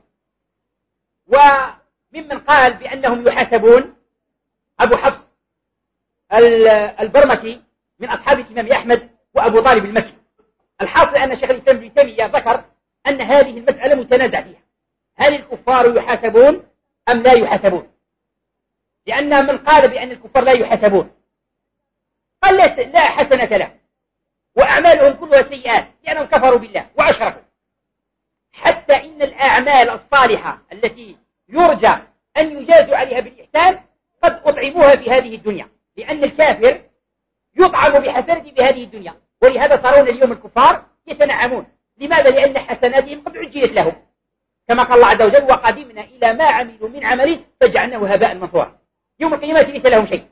وممن قال بأنهم يحاسبون أبو حفص البرمكي من أصحاب الإمام أحمد وأبو طالب المكي. الحاصل أن شيخ الإسلام ابن تيمية ذكر أن هذه المسألة متنازع فيها، هل الكفار يحاسبون أم لا يحاسبون؟ لأن من قال بأن الكفار لا يحاسبون قال لا حسنة له وأعمالهم كلها سيئات لأنهم كفروا بالله وأشركوا، حتى إن الأعمال الصالحة التي يرجى أن يجازوا عليها بالإحسان قد أطعموها في هذه الدنيا، لأن الكافر يطعم بحسنته في هذه الدنيا، ولهذا ترون اليوم الكفار يتنعمون. لماذا؟ لأن حسناتهم قد عجلت لهم، كما قال الله عز وجل وقدمنا إلى ما عملوا من عمل فجعلناه هباء منثورا، يوم القيامة ليس لهم شيء.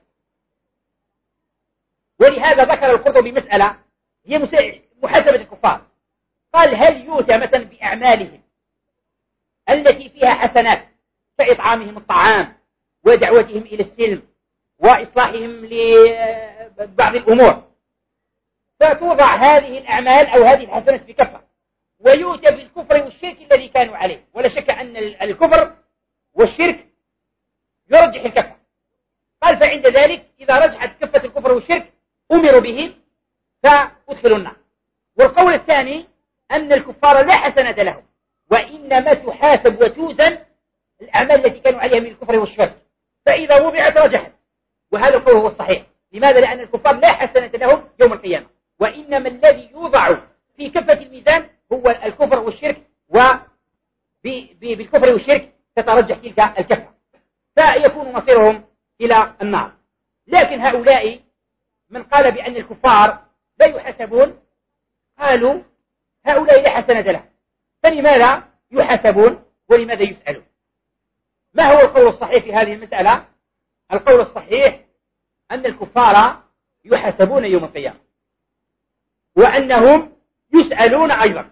ولهذا ذكر القرطبي مسألة هي محاسبة الكفار، قال هل يؤتى مثلا بأعمالهم التي فيها حسنات كإطعامهم الطعام ودعوتهم إلى السلم وإصلاحهم لبعض الأمور، فتوضع هذه الأعمال أو هذه الحسنات في كفة، ويؤتى بالكفر والشرك الذي كانوا عليه، ولا شك أن الكفر والشرك يرجح الكفة. قال فعند ذلك إذا رجحت كفة الكفر والشرك أمروا به فأدخلوا النار. والقول الثاني أن الكفار لا حسنة لهم، وإنما تحاسب وتوزن الأعمال التي كانوا عليها من الكفر والشرك، فإذا وضعت رجحت، وهذا القول هو الصحيح. لماذا؟ لأن الكفار لا حسنة لهم يوم القيامة، وإنما الذي يوضع في كفة الميزان هو الكفر والشرك، وبالكفر والشرك تترجح تلك الكفة، فيكون مصيرهم إلى النار. لكن هؤلاء من قال بأن الكفار لا يحاسبون قالوا هؤلاء لا حسنة لهم، فلماذا يحاسبون ولماذا يسألون؟ ما هو القول الصحيح في هذه المسألة؟ القول الصحيح أن الكفار يحاسبون يوم القيامة، وأنهم يسألون أيضا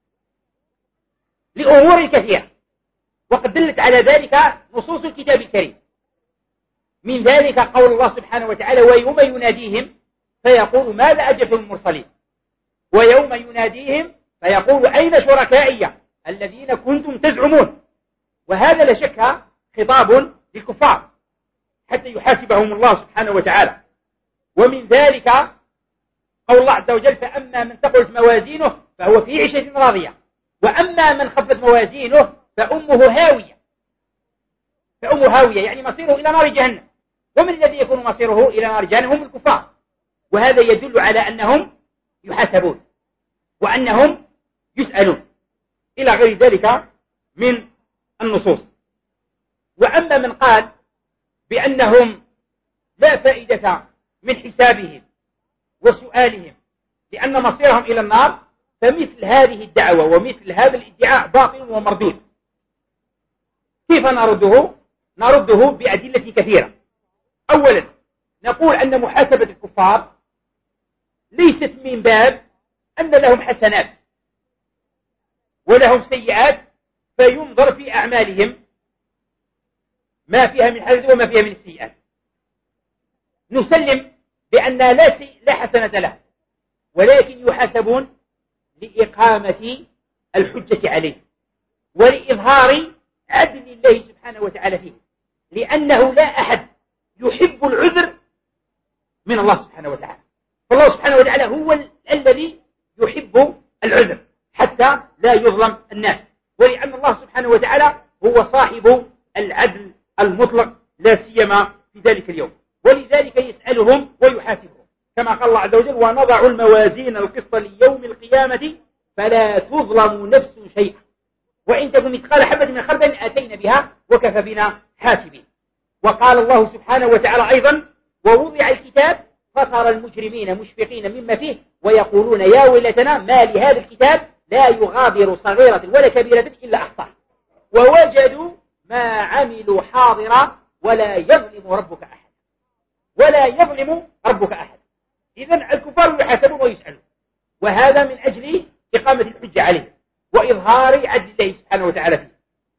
لأمور كثيرة، وقد دلت على ذلك نصوص الكتاب الكريم. من ذلك قول الله سبحانه وتعالى ويوم يناديهم فيقول ماذا أجبتم المرسلين، ويوم يناديهم فيقول أين شركائي الذين كنتم تزعمون. وهذا لا شك خطاب للكفار حتى يحاسبهم الله سبحانه وتعالى. ومن ذلك قول الله عز وجل فأما من ثقلت موازينه فهو في عيشة راضية، وأما من خفت موازينه فأمه هاوية. فأمه هاوية يعني مصيره إلى نار جهنم. ومن الذي يكون مصيره إلى نار جهنم؟ هم الكفار. وهذا يدل على أنهم يحاسبون وأنهم يسألون إلى غير ذلك من النصوص. وأما من قال بأنهم لا فائدة من حسابهم وسؤالهم لأن مصيرهم إلى النار، فمثل هذه الدعوة ومثل هذا الادعاء باطل ومردود. كيف نرده؟ نرده بأدلة كثيرة. أولا نقول أن محاسبة الكفار ليست من باب أن لهم حسنات ولهم سيئات فينظر في أعمالهم ما فيها من حسنات وما فيها من السيئات. نسلم بأن لا حسنة له، ولكن يحاسبون لإقامة الحجة عليه ولإظهار عدل الله سبحانه وتعالى فيه، لأنه لا أحد يحب العذر من الله سبحانه وتعالى، فالله سبحانه وتعالى هو الذي يحب العذر حتى لا يظلم الناس، ولأن الله سبحانه وتعالى هو صاحب العدل المطلق لا سيما في ذلك اليوم، ولذلك يسألهم ويحاسبهم كما قال الله عز وجل ونضع الموازين القسط ليوم القيامة فلا تظلم نفس شيئا وإن تكن مثقال حبة من خردل أتينا بها وكفى بنا حاسبين. وقال الله سبحانه وتعالى أيضا ووضع الكتاب فترى المجرمين مشفقين مما فيه ويقولون يا ويلتنا ما لهذا الكتاب لا يغادر صغيرة ولا كبيرة إلا أحصاها ووجدوا ما عملوا حاضرا ولا يظلم ربك أحد ولا يظلم ربك أحد. إذن الكفار يحاسبون ويسألون، وهذا من أجل إقامة الحجة عليه وإظهار عدل الله سبحانه وتعالى فيه.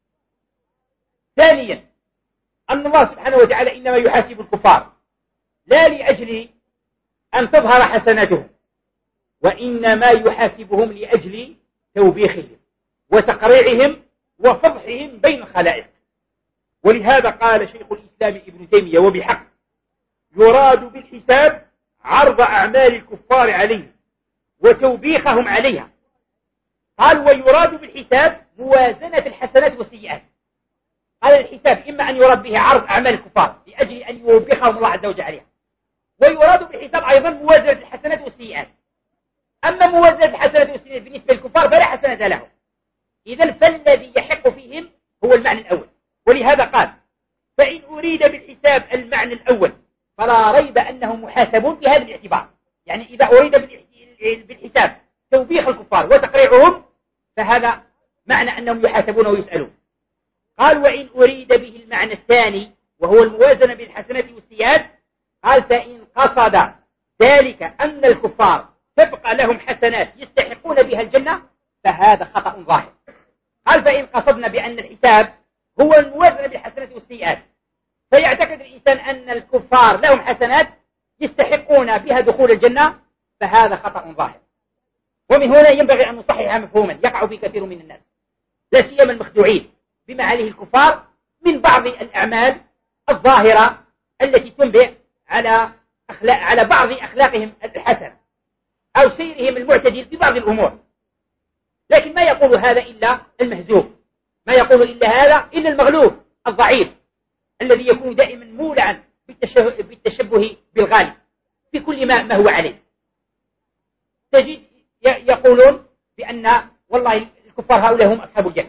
ثانيا أن الله سبحانه وتعالى إنما يحاسب الكفار لا لأجل أن تظهر حسناتهم، وإنما يحاسبهم لأجل توبيخهم وتقريعهم وفضحهم بين الخلائق. ولهذا قال شيخ الإسلام ابن تيمية وبحق: يراد بالحساب عرض أعمال الكفار عليه وتوبيخهم عليها. قال: ويراد بالحساب موازنة الحسنات والسيئات. قال: الحساب إما أن يراد به عرض أعمال الكفار لأجل أن يوبخهم الله عز وجل عليها، ويراد بالحساب أيضا موازنة الحسنات والسيئات. أما موازنة الحسنات والسيئات بالنسبة للكفار فلا حسنة لهم، إذن فالذي يحق فيهم هو المعنى الأول. ولهذا قال: فإن أريد بالحساب المعنى الأول فلا ريب أنهم محاسبون بهذا الاعتبار. يعني إذا أريد بالحساب توبيخ الكفار وتقريعهم فهذا معنى أنهم يحاسبون ويسألون. قال: وإن أريد به المعنى الثاني وهو الموازنة بالحسنات والسيئات قال: فإن قصد ذلك أن الكفار تبقى لهم حسنات يستحقون بها الجنة فهذا خطأ ظاهر. قال: فإن قصدنا بأن الحساب هو الموازنة بالحسنات والسيئات فيعتقد الإنسان أن الكفار لهم حسنات يستحقون بها دخول الجنة فهذا خطأ ظاهر. ومن هنا ينبغي أن نصحح مفهوما يقع به كثير من الناس لا سيما المخدوعين بما عليه الكفار من بعض الأعمال الظاهرة التي تنبئ على بعض أخلاقهم الحسنة أو سيرهم المعتدل في بعض الأمور. لكن ما يقول هذا إلا المهزوم، ما يقول إلا هذا إلا المغلوب الضعيف الذي يكون دائما مولعا بالتشبه بالغالب في كل ما هو عليه. تجد يقولون بأن والله الكفار هؤلاء هم أصحاب الجنة،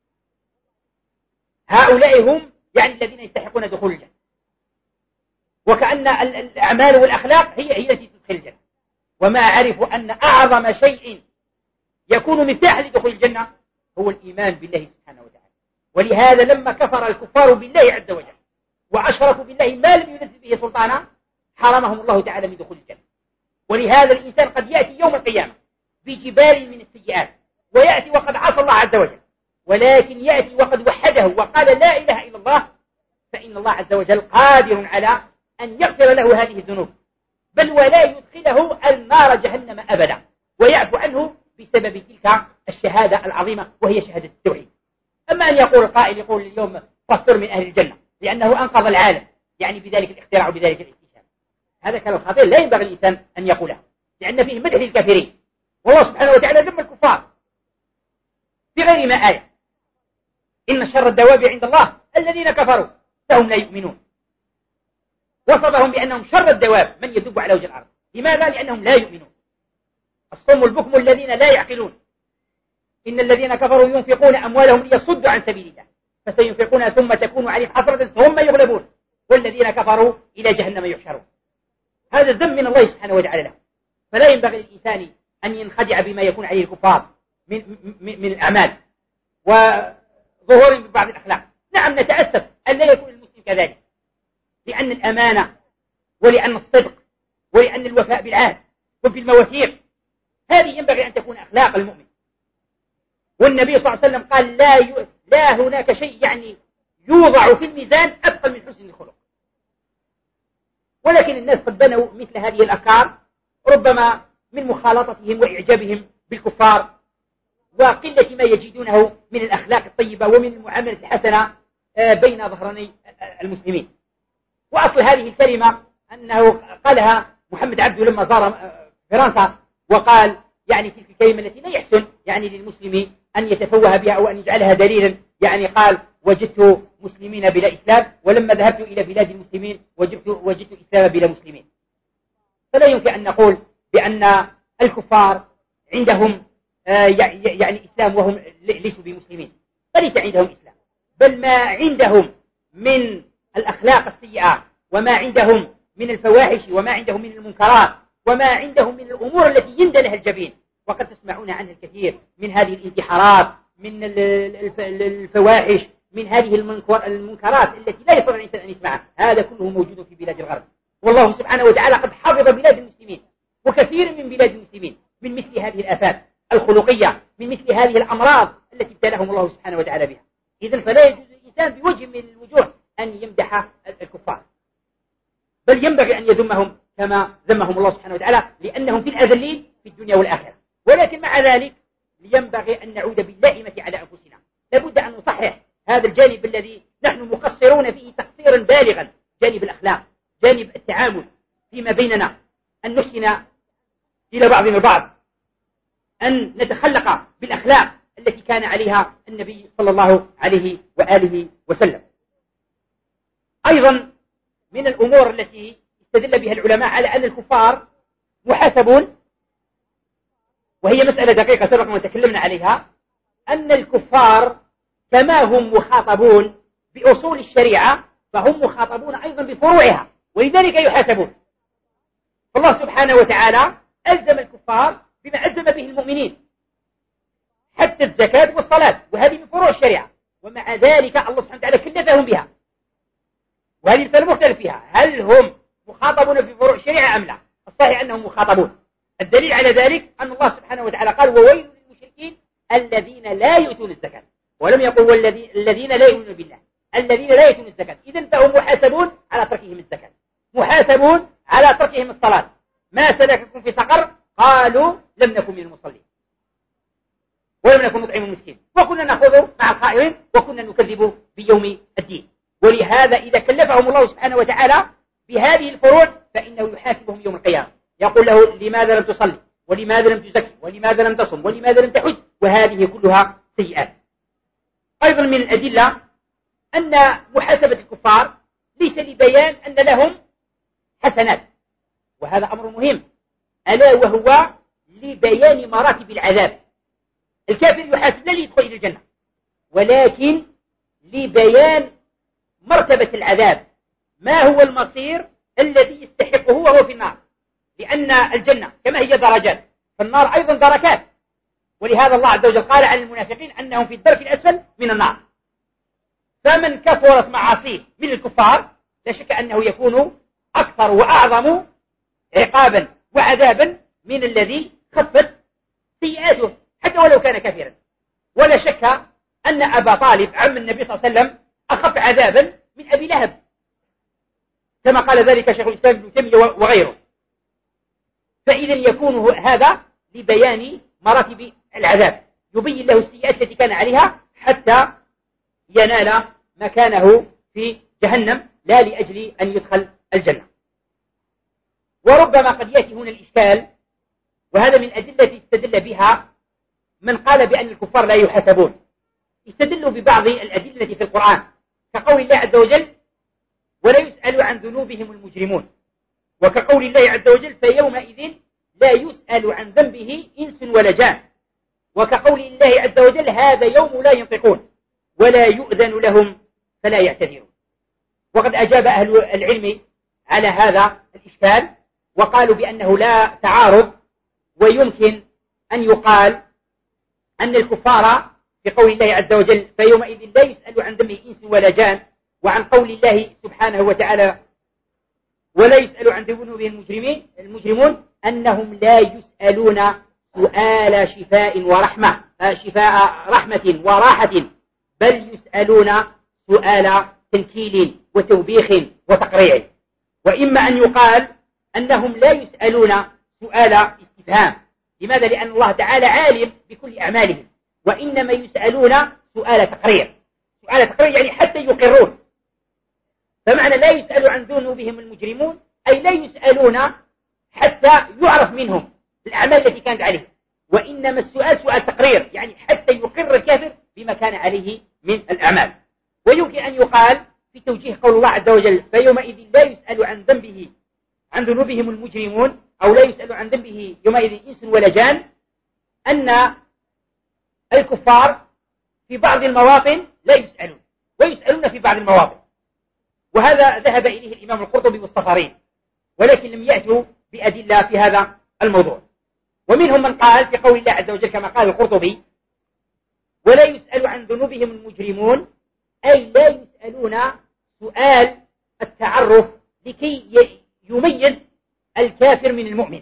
هؤلاء هم يعني الذين يستحقون دخول الجنة، وكأن الأعمال والأخلاق هي التي تدخل الجنة. وما أعرف أن أعظم شيء يكون مفتاحا لدخول الجنة هو الإيمان بالله سبحانه وتعالى. ولهذا لما كفر الكفار بالله عز وجل وأشركوا بالله ما لم ينزل به سلطانا حرمهم الله تعالى من دخول الجنة. ولهذا الإنسان قد يأتي يوم القيامة بجبال من السيئات ويأتي وقد عصى الله عز وجل، ولكن يأتي وقد وحده وقال لا إله إلا الله، فإن الله عز وجل قادر على أن يغفر له هذه الذنوب بل ولا يدخله النار جهنم أبدا، ويعفو عنه بسبب تلك الشهادة العظيمة وهي شهادة التوحيد. أما أن يقول القائل يقول اليوم فاصبر من أهل الجنة لأنه أنقذ العالم يعني بذلك الاختراع وبذلك الاكتشاف، هذا كلام خطير لا ينبغي الإنسان أن يقوله، لأن فيه مدح للكافرين. والله سبحانه وتعالى ذم الكفار في غير ما آية: إن شر الدواب عند الله الذين كفروا فهم لا يؤمنون. وصفهم بأنهم شر الدواب من يدب على وجه الأرض. لماذا؟ لأنهم لا يؤمنون. الصم البكم الذين لا يعقلون. إن الذين كفروا ينفقون أموالهم ليصدوا عن سبيل الله فسينفقونها ثم تكون عليهم حسرة ثم يغلبون والذين كفروا إلى جهنم يحشرون. هذا الذم من الله سبحانه وتعالى له. فلا ينبغي للإنسان أن ينخدع بما يكون عليه الكفار من الأعمال وظهور بعض الأخلاق. نعم نتأسف أن لا يكون المسلم كذلك، لأن الأمانة ولأن الصدق ولأن الوفاء بالعهد وبالمواثيق هذه ينبغي أن تكون أخلاق المؤمن. والنبي صلى الله عليه وسلم قال لا هناك شيء يعني يوضع في الميزان أبقى من حسن الخلق. ولكن الناس قد بنوا مثل هذه الأفكار ربما من مخالطتهم وإعجابهم بالكفار وقلة ما يجدونه من الأخلاق الطيبة ومن المعاملة الحسنة بين ظهراني المسلمين. وأصل هذه الكلمة أنه قالها محمد عبده لما زار فرنسا، وقال يعني تلك الكلمة التي لا يحسن يعني للمسلم أن يتفوه بها أو أن يجعلها دليلا. يعني قال: وجدت مسلمين بلا إسلام ولما ذهبت إلى بلاد المسلمين وجدت إسلام بلا مسلمين. فلا يمكن أن نقول بأن الكفار عندهم يعني إسلام وهم ليسوا بمسلمين، فليس عندهم إسلام، بل ما عندهم من الأخلاق السيئة وما عندهم من الفواحش وما عندهم من المنكرات وما عندهم من الأمور التي يندى لها الجبين، وقد تسمعون عنها الكثير من هذه الانتحارات، من الفواحش، من هذه المنكرات التي لا يستطيع الإنسان أن يسمعها. هذا كله موجود في بلاد الغرب، والله سبحانه وتعالى قد حفظ بلاد المسلمين وكثير من بلاد المسلمين من مثل هذه الآفات الخلقية، من مثل هذه الأمراض التي ابتلاهم الله سبحانه وتعالى بها. إذن فلا يجوز للإنسان بوجه من الوجوه أن يمدح الكفار، بل ينبغي أن يذمهم كما ذمهم الله سبحانه وتعالى، لأنهم في الأذلين في الدنيا والآخرة. ولكن مع ذلك ينبغي أن نعود باللائمة على أنفسنا، لابد أن نصحح هذا الجانب الذي نحن مقصرون فيه تقصيرا بالغا، جانب الأخلاق، جانب التعامل فيما بيننا، أن نحسن إلى بعضنا البعض، أن نتخلق بالأخلاق التي كان عليها النبي صلى الله عليه وآله وسلم. أيضا من الأمور التي استدل بها العلماء على أن الكفار محاسبون، وهي مسألة دقيقة سبق ما تكلمنا عليها، أن الكفار كما هم مخاطبون بأصول الشريعة فهم مخاطبون أيضا بفروعها، ولذلك يحاسبون. فالله سبحانه وتعالى ألزم الكفار بما ألزم به المؤمنين، حتى الزكاة والصلاة، وهذه من فروع الشريعة، ومع ذلك الله سبحانه وتعالى كلفهم بها، وهذه مسألة مختلف فيها، هل هم مخاطبون بفروع الشريعة أم لا؟ الصحيح أنهم مخاطبون. الدليل على ذلك أن الله سبحانه وتعالى قال: وويل للمشركين الذين لا يؤتون الزكاة، ولم يقل الذين لا يؤمنون بالله، الذين لا يؤتون الزكاة. إذن فهم محاسبون على تركهم الزكاة، محاسبون على تركهم الصلاة. ما سلككم في سقر؟ قالوا لم نكن من المصلين ولم نكن نطعم المسكين وكنا نخوض مع الخائضين وكنا نكذب بيوم الدين. ولهذا إذا كلفهم الله سبحانه وتعالى بهذه الفروع فإنه يحاسبهم يوم القيامة، يقول له: لماذا لم تصلي، ولماذا لم تزكي، ولماذا لم تصم، ولماذا لم تحج؟ وهذه كلها سيئات. أيضا من الأدلة أن محاسبة الكفار ليس لبيان أن لهم حسنات، وهذا أمر مهم، ألا وهو لبيان مراتب العذاب. الكافر يحاسب لا ليدخل إلى الجنة، ولكن لبيان مرتبة العذاب، ما هو المصير الذي يستحقه وهو في النار، لأن الجنة كما هي درجات فالنار أيضا دركات. ولهذا الله عز وجل قال عن المنافقين أنهم في الدرك الأسفل من النار. فمن كثرت معاصيه من الكفار لا شك أنه يكون أكثر وأعظم عقابا وعذابا من الذي خفت سيئاته حتى ولو كان كافرا. ولا شك أن أبا طالب عم النبي صلى الله عليه وسلم أخف عذابا من أبي لهب، كما قال ذلك شيخ الإسلام ابن تيمية وغيره. فإذا يكون هذا لبيان مراتب العذاب، يبين له السيئات التي كان عليها حتى ينال مكانه في جهنم، لا لأجل أن يدخل الجنة. وربما قد يأتي هنا الإشكال، وهذا من أدلة استدل بها من قال بأن الكفار لا يحاسبون. استدلوا ببعض الأدلة في القرآن كقول الله عز وجل: ولا يسأل عن ذنوبهم المجرمون، وكقول الله عز وجل: فيومئذ لا يسأل عن ذنبه إنس ولا جان، وكقول الله عز وجل: هذا يوم لا ينطقون ولا يؤذن لهم فلا يعتذرون. وقد أجاب أهل العلم على هذا الإشكال وقالوا بأنه لا تعارض، ويمكن أن يقال أن الكفار في قول الله عز وجل: فيومئذ لا يسأل عن ذنبه إنس ولا جان، وعن قول الله سبحانه وتعالى: ولا يسأل عن ذنوبهم المجرمون، أنهم لا يسألون سؤال شفاء رحمة وراحة، بل يسألون سؤال تنكيل وتوبيخ وتقريع. وإما أن يقال أنهم لا يسألون سؤال استفهام. لماذا؟ لأن الله تعالى عالم بكل أعمالهم، وإنما يسألون سؤال تقرير. سؤال تقرير يعني حتى يقرون. فمعنى لا يسأل عن ذنوبهم المجرمون أي لا يسألون حتى يعرف منهم الأعمال التي كانت عليه، وإنما السؤال سؤال تقرير، يعني حتى يقر الكافر بما كان عليه من الأعمال. ويمكن أن يقال في توجيه قول الله عز وجل: فيومئذ لا يسأل عن ذنوبهم المجرمون، أو لا يسأل عن ذنبه يومئذ إنس ولا جان، أن الكفار في بعض المواطن لا يسألون ويسألون في بعض المواطن. وهذا ذهب إليه الإمام القرطبي والصفارين، ولكن لم يأتوا بأدلة في هذا الموضوع. ومنهم من قال في قول الله عز وجل كما قال القرطبي: ولا يسأل عن ذنوبهم المجرمون، أي لا يسألون سؤال التعرف لكي يميز الكافر من المؤمن.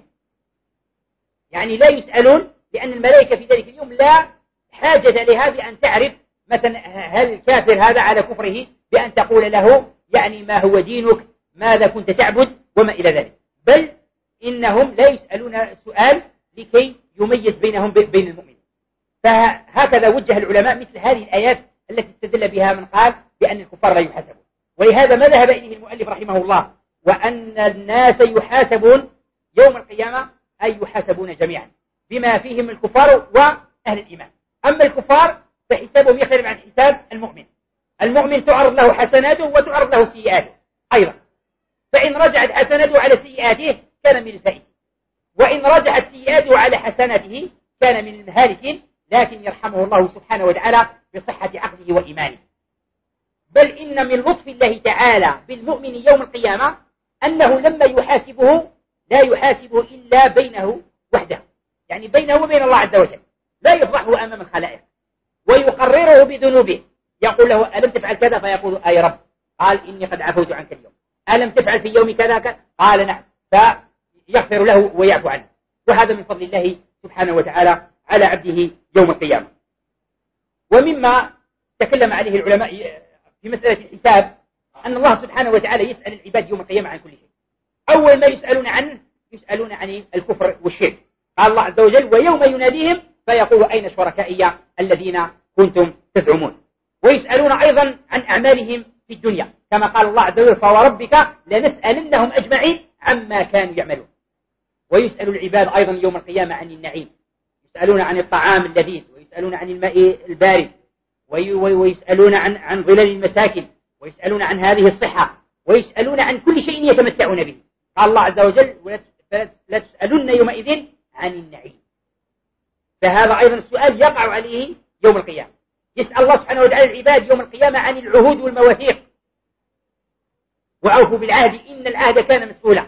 يعني لا يسألون لأن الملائكة في ذلك اليوم لا حاجة لها بأن تعرف مثلا هل الكافر هذا على كفره، بأن تقول له يعني ما هو دينك، ماذا كنت تعبد، وما إلى ذلك. بل إنهم لا يسألون سؤال لكي يميز بينهم بين المؤمنين. فهكذا وجه العلماء مثل هذه الآيات التي استدل بها من قال بأن الكفار لا يحاسبون. ولهذا ما ذهب إليه المؤلف رحمه الله: وأن الناس يحاسبون يوم القيامة، أي يحاسبون جميعا بما فيهم الكفار وأهل الإيمان. أما الكفار فحسابهم يختلف عن حساب المؤمن. المؤمن تعرض له حسناته وتعرض له سيئاته أيضا، فإن رجعت حسناته على سيئاته كان من الفائزين، وإن رجعت سيئاته على حسناته كان من الهالكين، لكن يرحمه الله سبحانه وتعالى بصحة عقله وإيمانه. بل إن من لطف الله تعالى بالمؤمن يوم القيامة أنه لما يحاسبه لا يحاسبه إلا بينه وحده، يعني بينه وبين الله عز وجل، لا يفضحه أمام الخلائق، ويقرره بذنوبه. يقول له: ألم تفعل كذا؟ فيقول: أي رب. قال: إني قد عفوت عنك اليوم. ألم تفعل في يوم كذا؟ قال: نعم. فيغفر له ويعفو عنه. وهذا من فضل الله سبحانه وتعالى على عبده يوم القيامة. ومما تكلم عليه العلماء في مسألة الحساب أن الله سبحانه وتعالى يسأل العباد يوم القيامة عن كل شيء. أول ما يسألون عنه يسألون عن الكفر والشرك. قال الله عز وجل: ويوم يناديهم فيقول: أين شركائي الذين كنتم تزعمون. ويسألون أيضا عن أعمالهم في الدنيا كما قال الله عز وجل: فوربك لنسألنهم أجمعين عما كانوا يعملون. ويسأل العباد أيضا يوم القيامة عن النعيم، يسألون عن الطعام اللذيذ، ويسألون عن الماء البارد، ويسألون عن ظلال المساكن، ويسألون عن هذه الصحة، ويسألون عن كل شيء يتمتعون به. قال الله عز وجل: لا تسألن يومئذ عن النعيم. فهذا أيضا السؤال يقع عليه يوم القيامة. يسأل الله سبحانه وتعالى العباد يوم القيامة عن العهود والمواثيق: وأوفوا بالعهد إن العهد كان مسؤولا.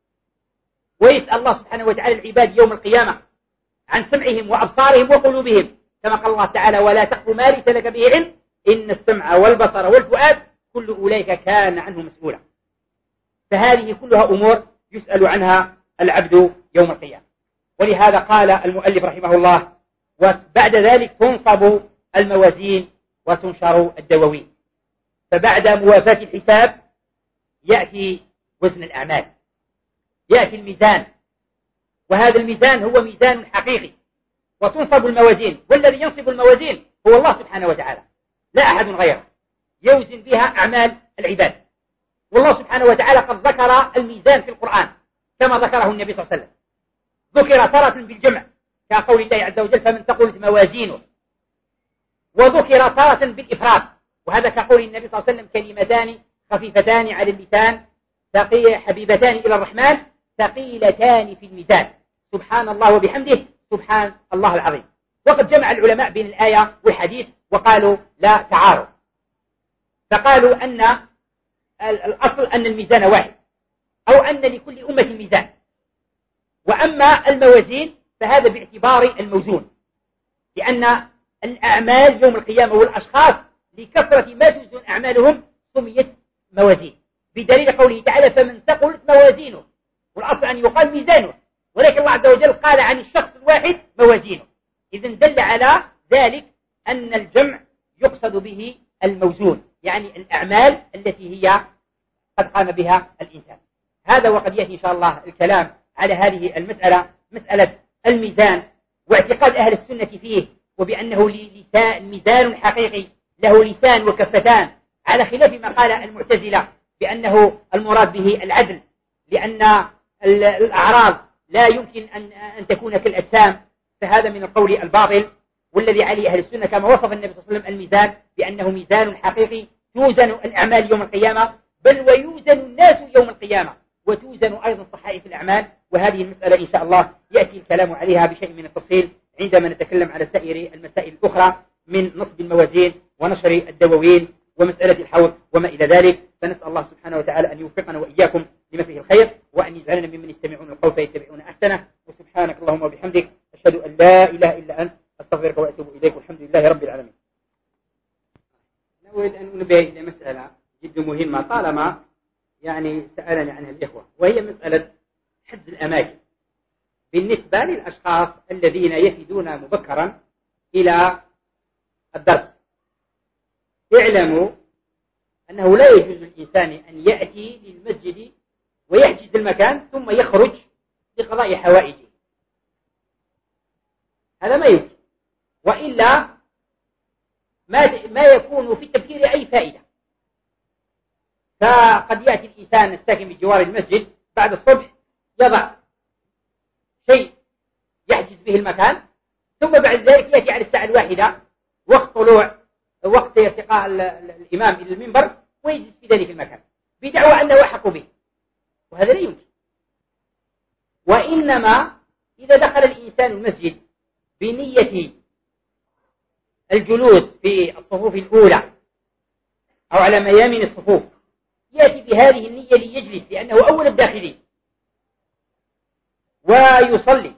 ويسأل الله سبحانه وتعالى العباد يوم القيامة عن سمعهم وأبصارهم وقلوبهم كما قال الله تعالى: ولا تقف ما ليس لك به علم إن السمع والبصر والفؤاد كل أولئك كان عنه مسؤولا. فهذه كلها أمور يسأل عنها العبد يوم القيامة. ولهذا قال المؤلف رحمه الله: وبعد ذلك تنصب الموازين وتنشر الدواوين. فبعد موافاة الحساب يأتي وزن الأعمال، يأتي الميزان، وهذا الميزان هو ميزان حقيقي. وتنصب الموازين، والذي ينصب الموازين هو الله سبحانه وتعالى لا أحد غيره، يوزن بها أعمال العباد. والله سبحانه وتعالى قد ذكر الميزان في القرآن كما ذكره النبي صلى الله عليه وسلم. ذكر تارة بالجمع كقول الله عز وجل: فمن ثقلت موازينه. وذكر تارة بالإفراد، وهذا كقول النبي صلى الله عليه وسلم: كلمتان خفيفتان على اللسان حبيبتان إلى الرحمن ثقيلتان في الميزان سبحان الله وبحمده سبحان الله العظيم. وقد جمع العلماء بين الآية والحديث وقالوا لا تعارض، فقالوا أن الأصل أن الميزان واحد، أو أن لكل أمة ميزان. وأما الموازين فهذا باعتبار الموزون، لأن الأعمال يوم القيامة والأشخاص لكثرة ما توزن أعمالهم سميت موازين، بدليل قوله تعالى: فمن ثقلت موازينه. والأصل أن يقال ميزانه، ولكن الله عز وجل قال عن الشخص الواحد موازينه. إذن دل على ذلك أن الجمع يقصد به الموزون، يعني الأعمال التي هي قد قام بها الإنسان. هذا وقد يأتي إن شاء الله الكلام على هذه المسألة، مسألة الميزان واعتقاد أهل السنة فيه، وبأنه ميزان حقيقي له لسان وكفتان، على خلاف ما قال المعتزلة بأنه المراد به العدل، لأن الأعراض لا يمكن أن تكون كالأجسام، فهذا من القول الباطل. والذي عليه أهل السنة كما وصف النبي صلى الله عليه وسلم الميزان بأنه ميزان حقيقي توزن الأعمال يوم القيامة، بل ويوزن الناس يوم القيامة، وتوزن أيضا صحائف الأعمال. وهذه المسألة إن شاء الله يأتي الكلام عليها بشيء من التفصيل عندما نتكلم على سائر المسائل الأخرى من نصب الموازين ونشر الدواوين ومسألة الحوض وما إلى ذلك. فنسأل الله سبحانه وتعالى أن يوفقنا وإياكم لما فيه الخير، وأن يجعلنا ممن يستمعون القول فيتبعون أحسنه. وسبحانك اللهم وبحمدك، أشهد أن لا إله إلا أنت، أستغفرك وأتوب إليك، والحمد لله رب العالمين. أريد أن أنبه إلى مسألة جد مهمة طالما سألني عنها الإخوة، وهي مسألة حجز الأماكن بالنسبة للأشخاص الذين يفدون مبكرا إلى الدرس. اعلموا أنه لا يجوز للإنسان أن يأتي للمسجد ويحجز المكان ثم يخرج لقضاء حوائجه، هذا ما يمكن، وإلا ما يكون في التفكير أي فائدة. فقد يأتي الإنسان الساكن بجوار المسجد بعد الصبح يضع شيء يحجز به المكان، ثم بعد ذلك يأتي على الساعة 1 وقت ارتقاء الإمام إلى المنبر ويجلس في ذلك المكان بدعوى أنه أحق به، وهذا لا يمكن. وإنما إذا دخل الإنسان المسجد بنية الجلوس في الصفوف الأولى أو على ميامن الصفوف، يأتي بهذه النية ليجلس لأنه أول الداخلين ويصلي،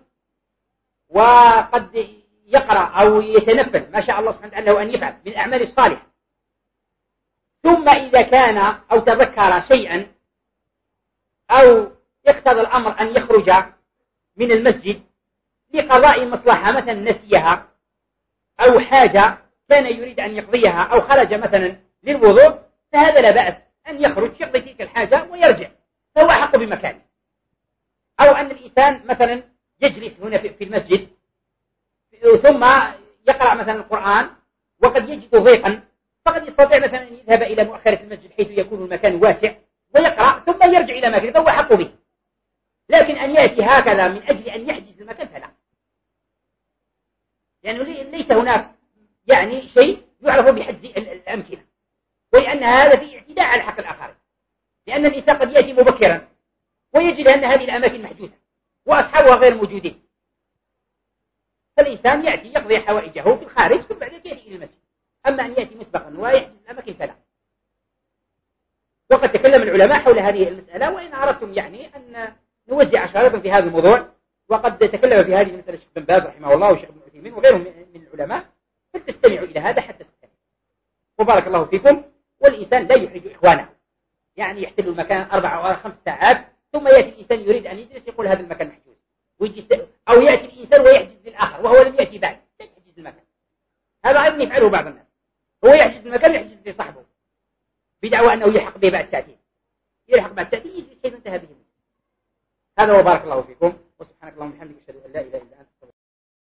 وقد يقرأ أو يتنفل ما شاء الله سبحانه وتعالى له أن يفعل من الأعمال الصالحة. ثم إذا كان أو تذكر شيئا أو يقتضي الأمر أن يخرج من المسجد لقضاء مصلحة مثلا نسيها أو حاجة كان يريد أن يقضيها أو خرج مثلا للوضوء، فهذا لا بأس أن يخرج يقضي تلك الحاجة ويرجع، فهو أحق بمكانه. أو أن الإنسان مثلا يجلس هنا في المسجد ثم يقرأ مثلا القرآن وقد يجد ضيقا، فقد يستطيع مثلا أن يذهب إلى مؤخرة المسجد حيث يكون المكان واسع ويقرأ ثم يرجع إلى مكانه، فهو أحق به. لكن أن يأتي هكذا من أجل أن يحجز المكان فلا، لأنه ليس هناك شيء يعرف بحجز الأمكنة، ولأن هذا في اعتداء على حق الآخرين، لأن الإنسان قد يأتي مبكرا ويجد أن هذه الأماكن محجوزة وأصحابها غير موجودين، فالإنسان يأتي يقضي حوائجه في الخارج ثم بعد ذلك يأتي إلى المسجد. أما أن يأتي مسبقا ويحجز الأماكن فلا. وقد تكلم العلماء حول هذه المسألة، وإن أردتم أن نوزع شرائطا في هذا الموضوع، وقد تكلم في هذه المسألة الشيخ بن باز رحمه الله والشيخ ابن عثيمين وغيرهم من العلماء، فلتستمعوا إلى هذا حتى تستمعوا. وبارك الله فيكم. والإنسان لا يحرج إخوانه، يحتل المكان 4 أو 5 ساعات ثم يأتي الإنسان يريد أن يجلس يقول هذا المكان محجوز، أو يأتي الإنسان ويحجز للآخر وهو لم يأتي بعد، لا تحجز المكان. هذا أيضا يفعله بعض الناس، هو يحجز المكان يحجز لصاحبه بدعوى أنه يلحق به بعد ساعتين، يلحق بعد ساعتين يجلس حيث انتهى به. هذا وبارك الله فيكم، وسبحانك اللهم